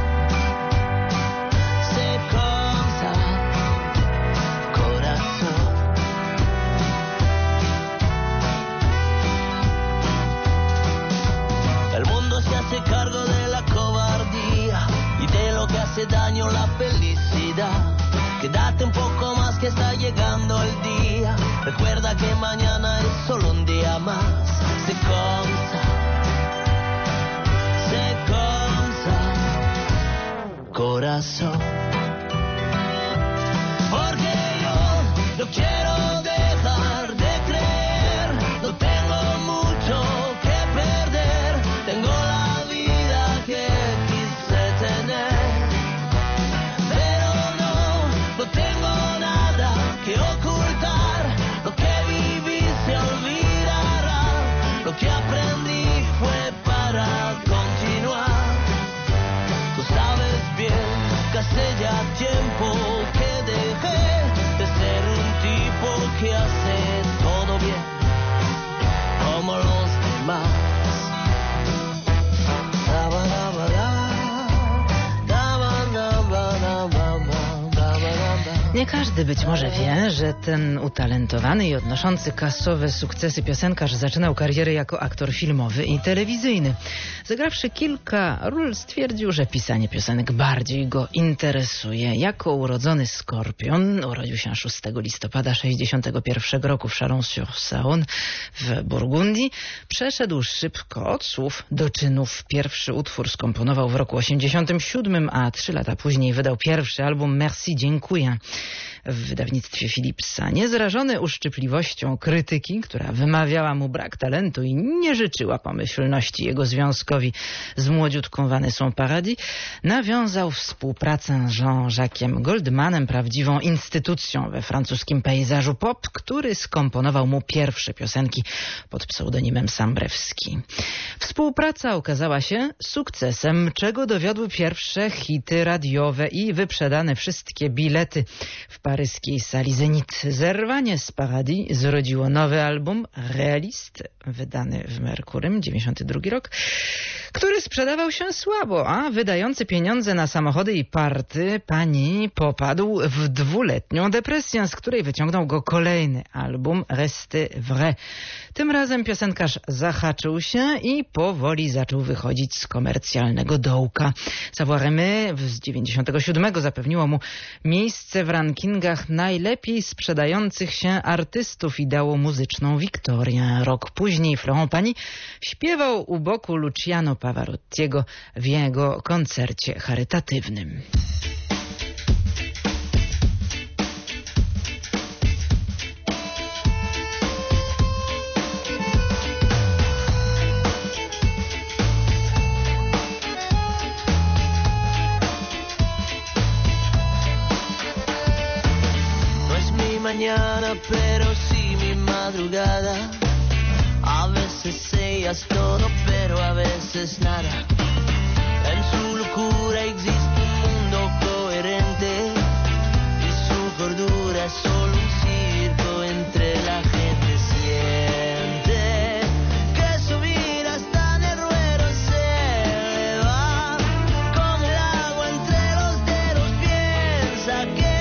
corazón. El mundo se hace cargo de la cobardía y de lo que hace daño la felicidad. Quédate un poco más que está llegando el día. Recuerda que mañana es solo un día más. C'est comme ça, corazón. Porque yo no quiero dejar de creer. No tengo mucho que perder. Tengo la vida que quise tener. Pero no tengo nada que ocultar. Lo que viví se olvidará. Lo que aprendí fue para continuar. Tú sabes bien que hace ya tiempo que dejé de ser un tipo que hace todo bien como los demás. Nie każdy być może wie, że ten utalentowany i odnoszący kasowe sukcesy piosenkarz zaczynał karierę jako aktor filmowy i telewizyjny. Zagrawszy kilka ról, stwierdził, że pisanie piosenek bardziej go interesuje. Jako urodzony Skorpion urodził się 6 listopada 1961 roku w Chalon-sur-Saône w Burgundii. Przeszedł szybko od słów do czynów. Pierwszy utwór skomponował w roku 1987, a 3 lata później wydał pierwszy album Merci, dziękuję w wydawnictwie Philipsa. Niezrażony uszczypliwością krytyki, która wymawiała mu brak talentu i nie życzyła pomyślności jego związkowi z młodziutką Vanessą Paradis, nawiązał współpracę z Jean-Jacques'em Goldmanem, prawdziwą instytucją we francuskim pejzażu pop, który skomponował mu pierwsze piosenki pod pseudonimem Sambrewski. Współpraca okazała się sukcesem, czego dowiodły pierwsze hity radiowe i wyprzedane wszystkie bilety w paryskiej sali Zenit. Zerwanie z Paradis zrodziło nowy album Realist, wydany w Merkurym, 92 rok, który sprzedawał się słabo, a wydający pieniądze na samochody i party pani popadł w 2-letnią depresję, z której wyciągnął go kolejny album Reste Vrai. Tym razem piosenkarz zahaczył się i powoli zaczął wychodzić z komercjalnego dołka. Savoir Aimer z 97 zapewniło mu miejsce w randze rankingach najlepiej sprzedających się artystów i dało muzyczną wiktorię. Rok później Florent Pagny śpiewał u boku Luciano Pavarottiego w jego koncercie charytatywnym. Mañana, pero sí mi madrugada. A veces ella es todo, pero a veces nada. En su locura existe un mundo coherente y su cordura es solo un circo entre la gente. Siente que su vida está en el ruedo, se le va como el agua entre los dedos. Piensa que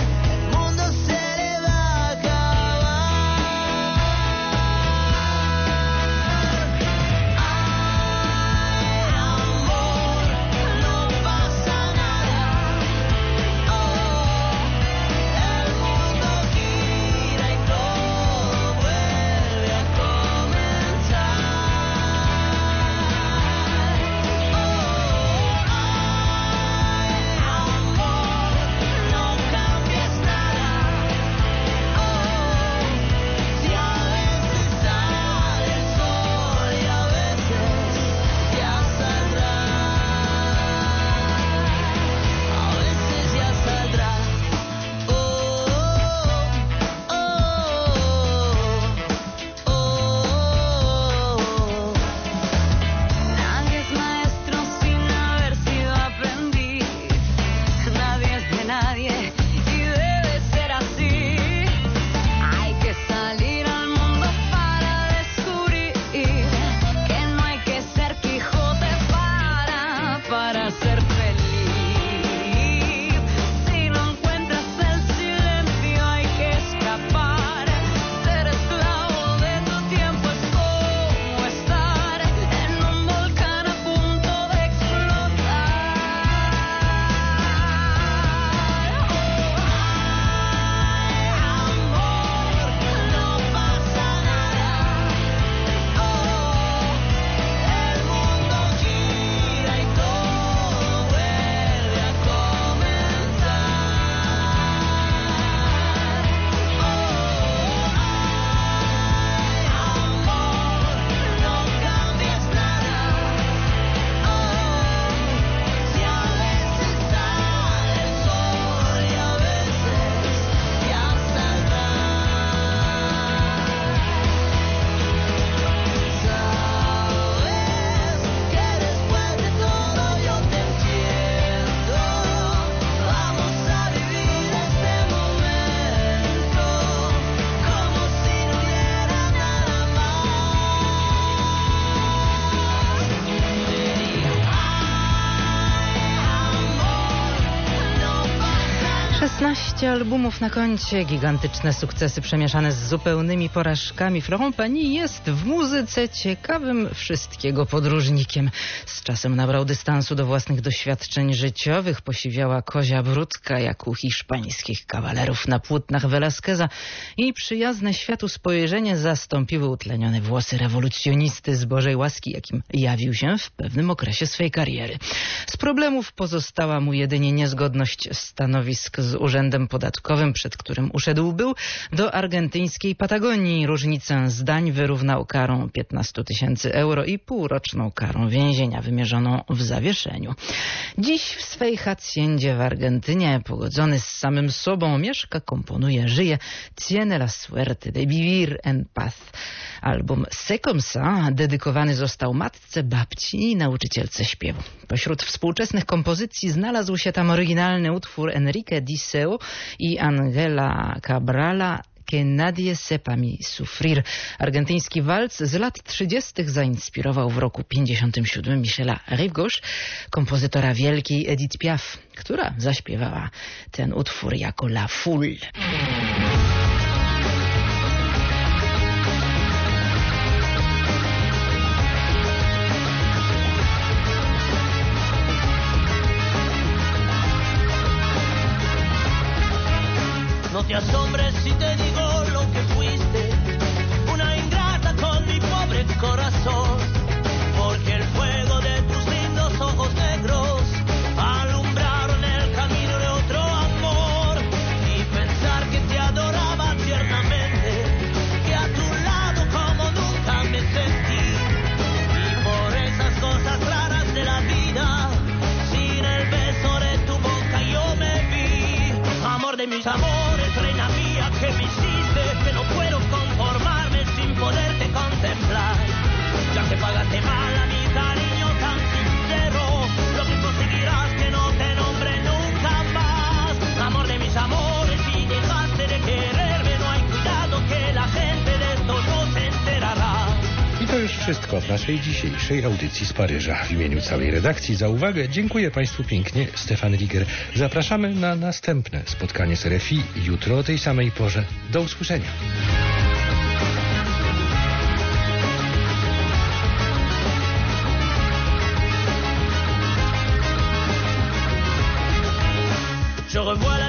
albumów na koncie, gigantyczne sukcesy przemieszane z zupełnymi porażkami. Florent Pagny jest w muzyce ciekawym wszystkiego podróżnikiem. Z czasem nabrał dystansu do własnych doświadczeń życiowych. Posiwiała kozia bródka jak u hiszpańskich kawalerów na płótnach Velázqueza i przyjazne światu spojrzenie zastąpiły utlenione włosy rewolucjonisty z Bożej łaski, jakim jawił się w pewnym okresie swej kariery. Z problemów pozostała mu jedynie niezgodność stanowisk z urzędem podatkowym, przed którym uszedł był do argentyńskiej Patagonii. Różnicę zdań wyrównał karą 15 000 euro i półroczną karą więzienia wymierzoną w zawieszeniu. Dziś w swej haciendzie w Argentynie, pogodzony z samym sobą, mieszka, komponuje, żyje. Tiene la suerte de vivir en paz. Album C'est comme ça dedykowany został matce, babci i nauczycielce śpiewu. Pośród współczesnych kompozycji znalazł się tam oryginalny utwór Enrique Diceo i Angela Cabrala Que nadie sepa mi sufrir. Argentyński walc z lat 30. zainspirował w roku 57 Michela Rive Gauche, kompozytora wielkiej Edith Piaf, która zaśpiewała ten utwór jako La Foule. te digo lo que fuiste, una ingrata con mi pobre corazón, porque el fuego de tus lindos ojos negros alumbraron el camino de otro amor, y pensar que te adoraba tiernamente, que a tu lado como nunca me sentí, y por esas cosas raras de la vida, sin el beso de tu boca yo me vi. Amor de mis amores, reina mía, que me hiciste, que no puedo conformarme sin poderte contemplar, ya que pagaste mal a mi cariño tan sincero, lo que conseguirás que no te nombre nunca más. Amor de mis amores, si dejaste de quererme, no hay cuidado que la gente de esto no se enterará. I to już wszystko w naszej dzisiejszej audycji z Paryża. W imieniu całej redakcji za uwagę dziękuję Państwu pięknie. Stefan Riger. Zapraszamy na następne spotkanie z RFI jutro o tej samej porze. Do usłyszenia. Je revois la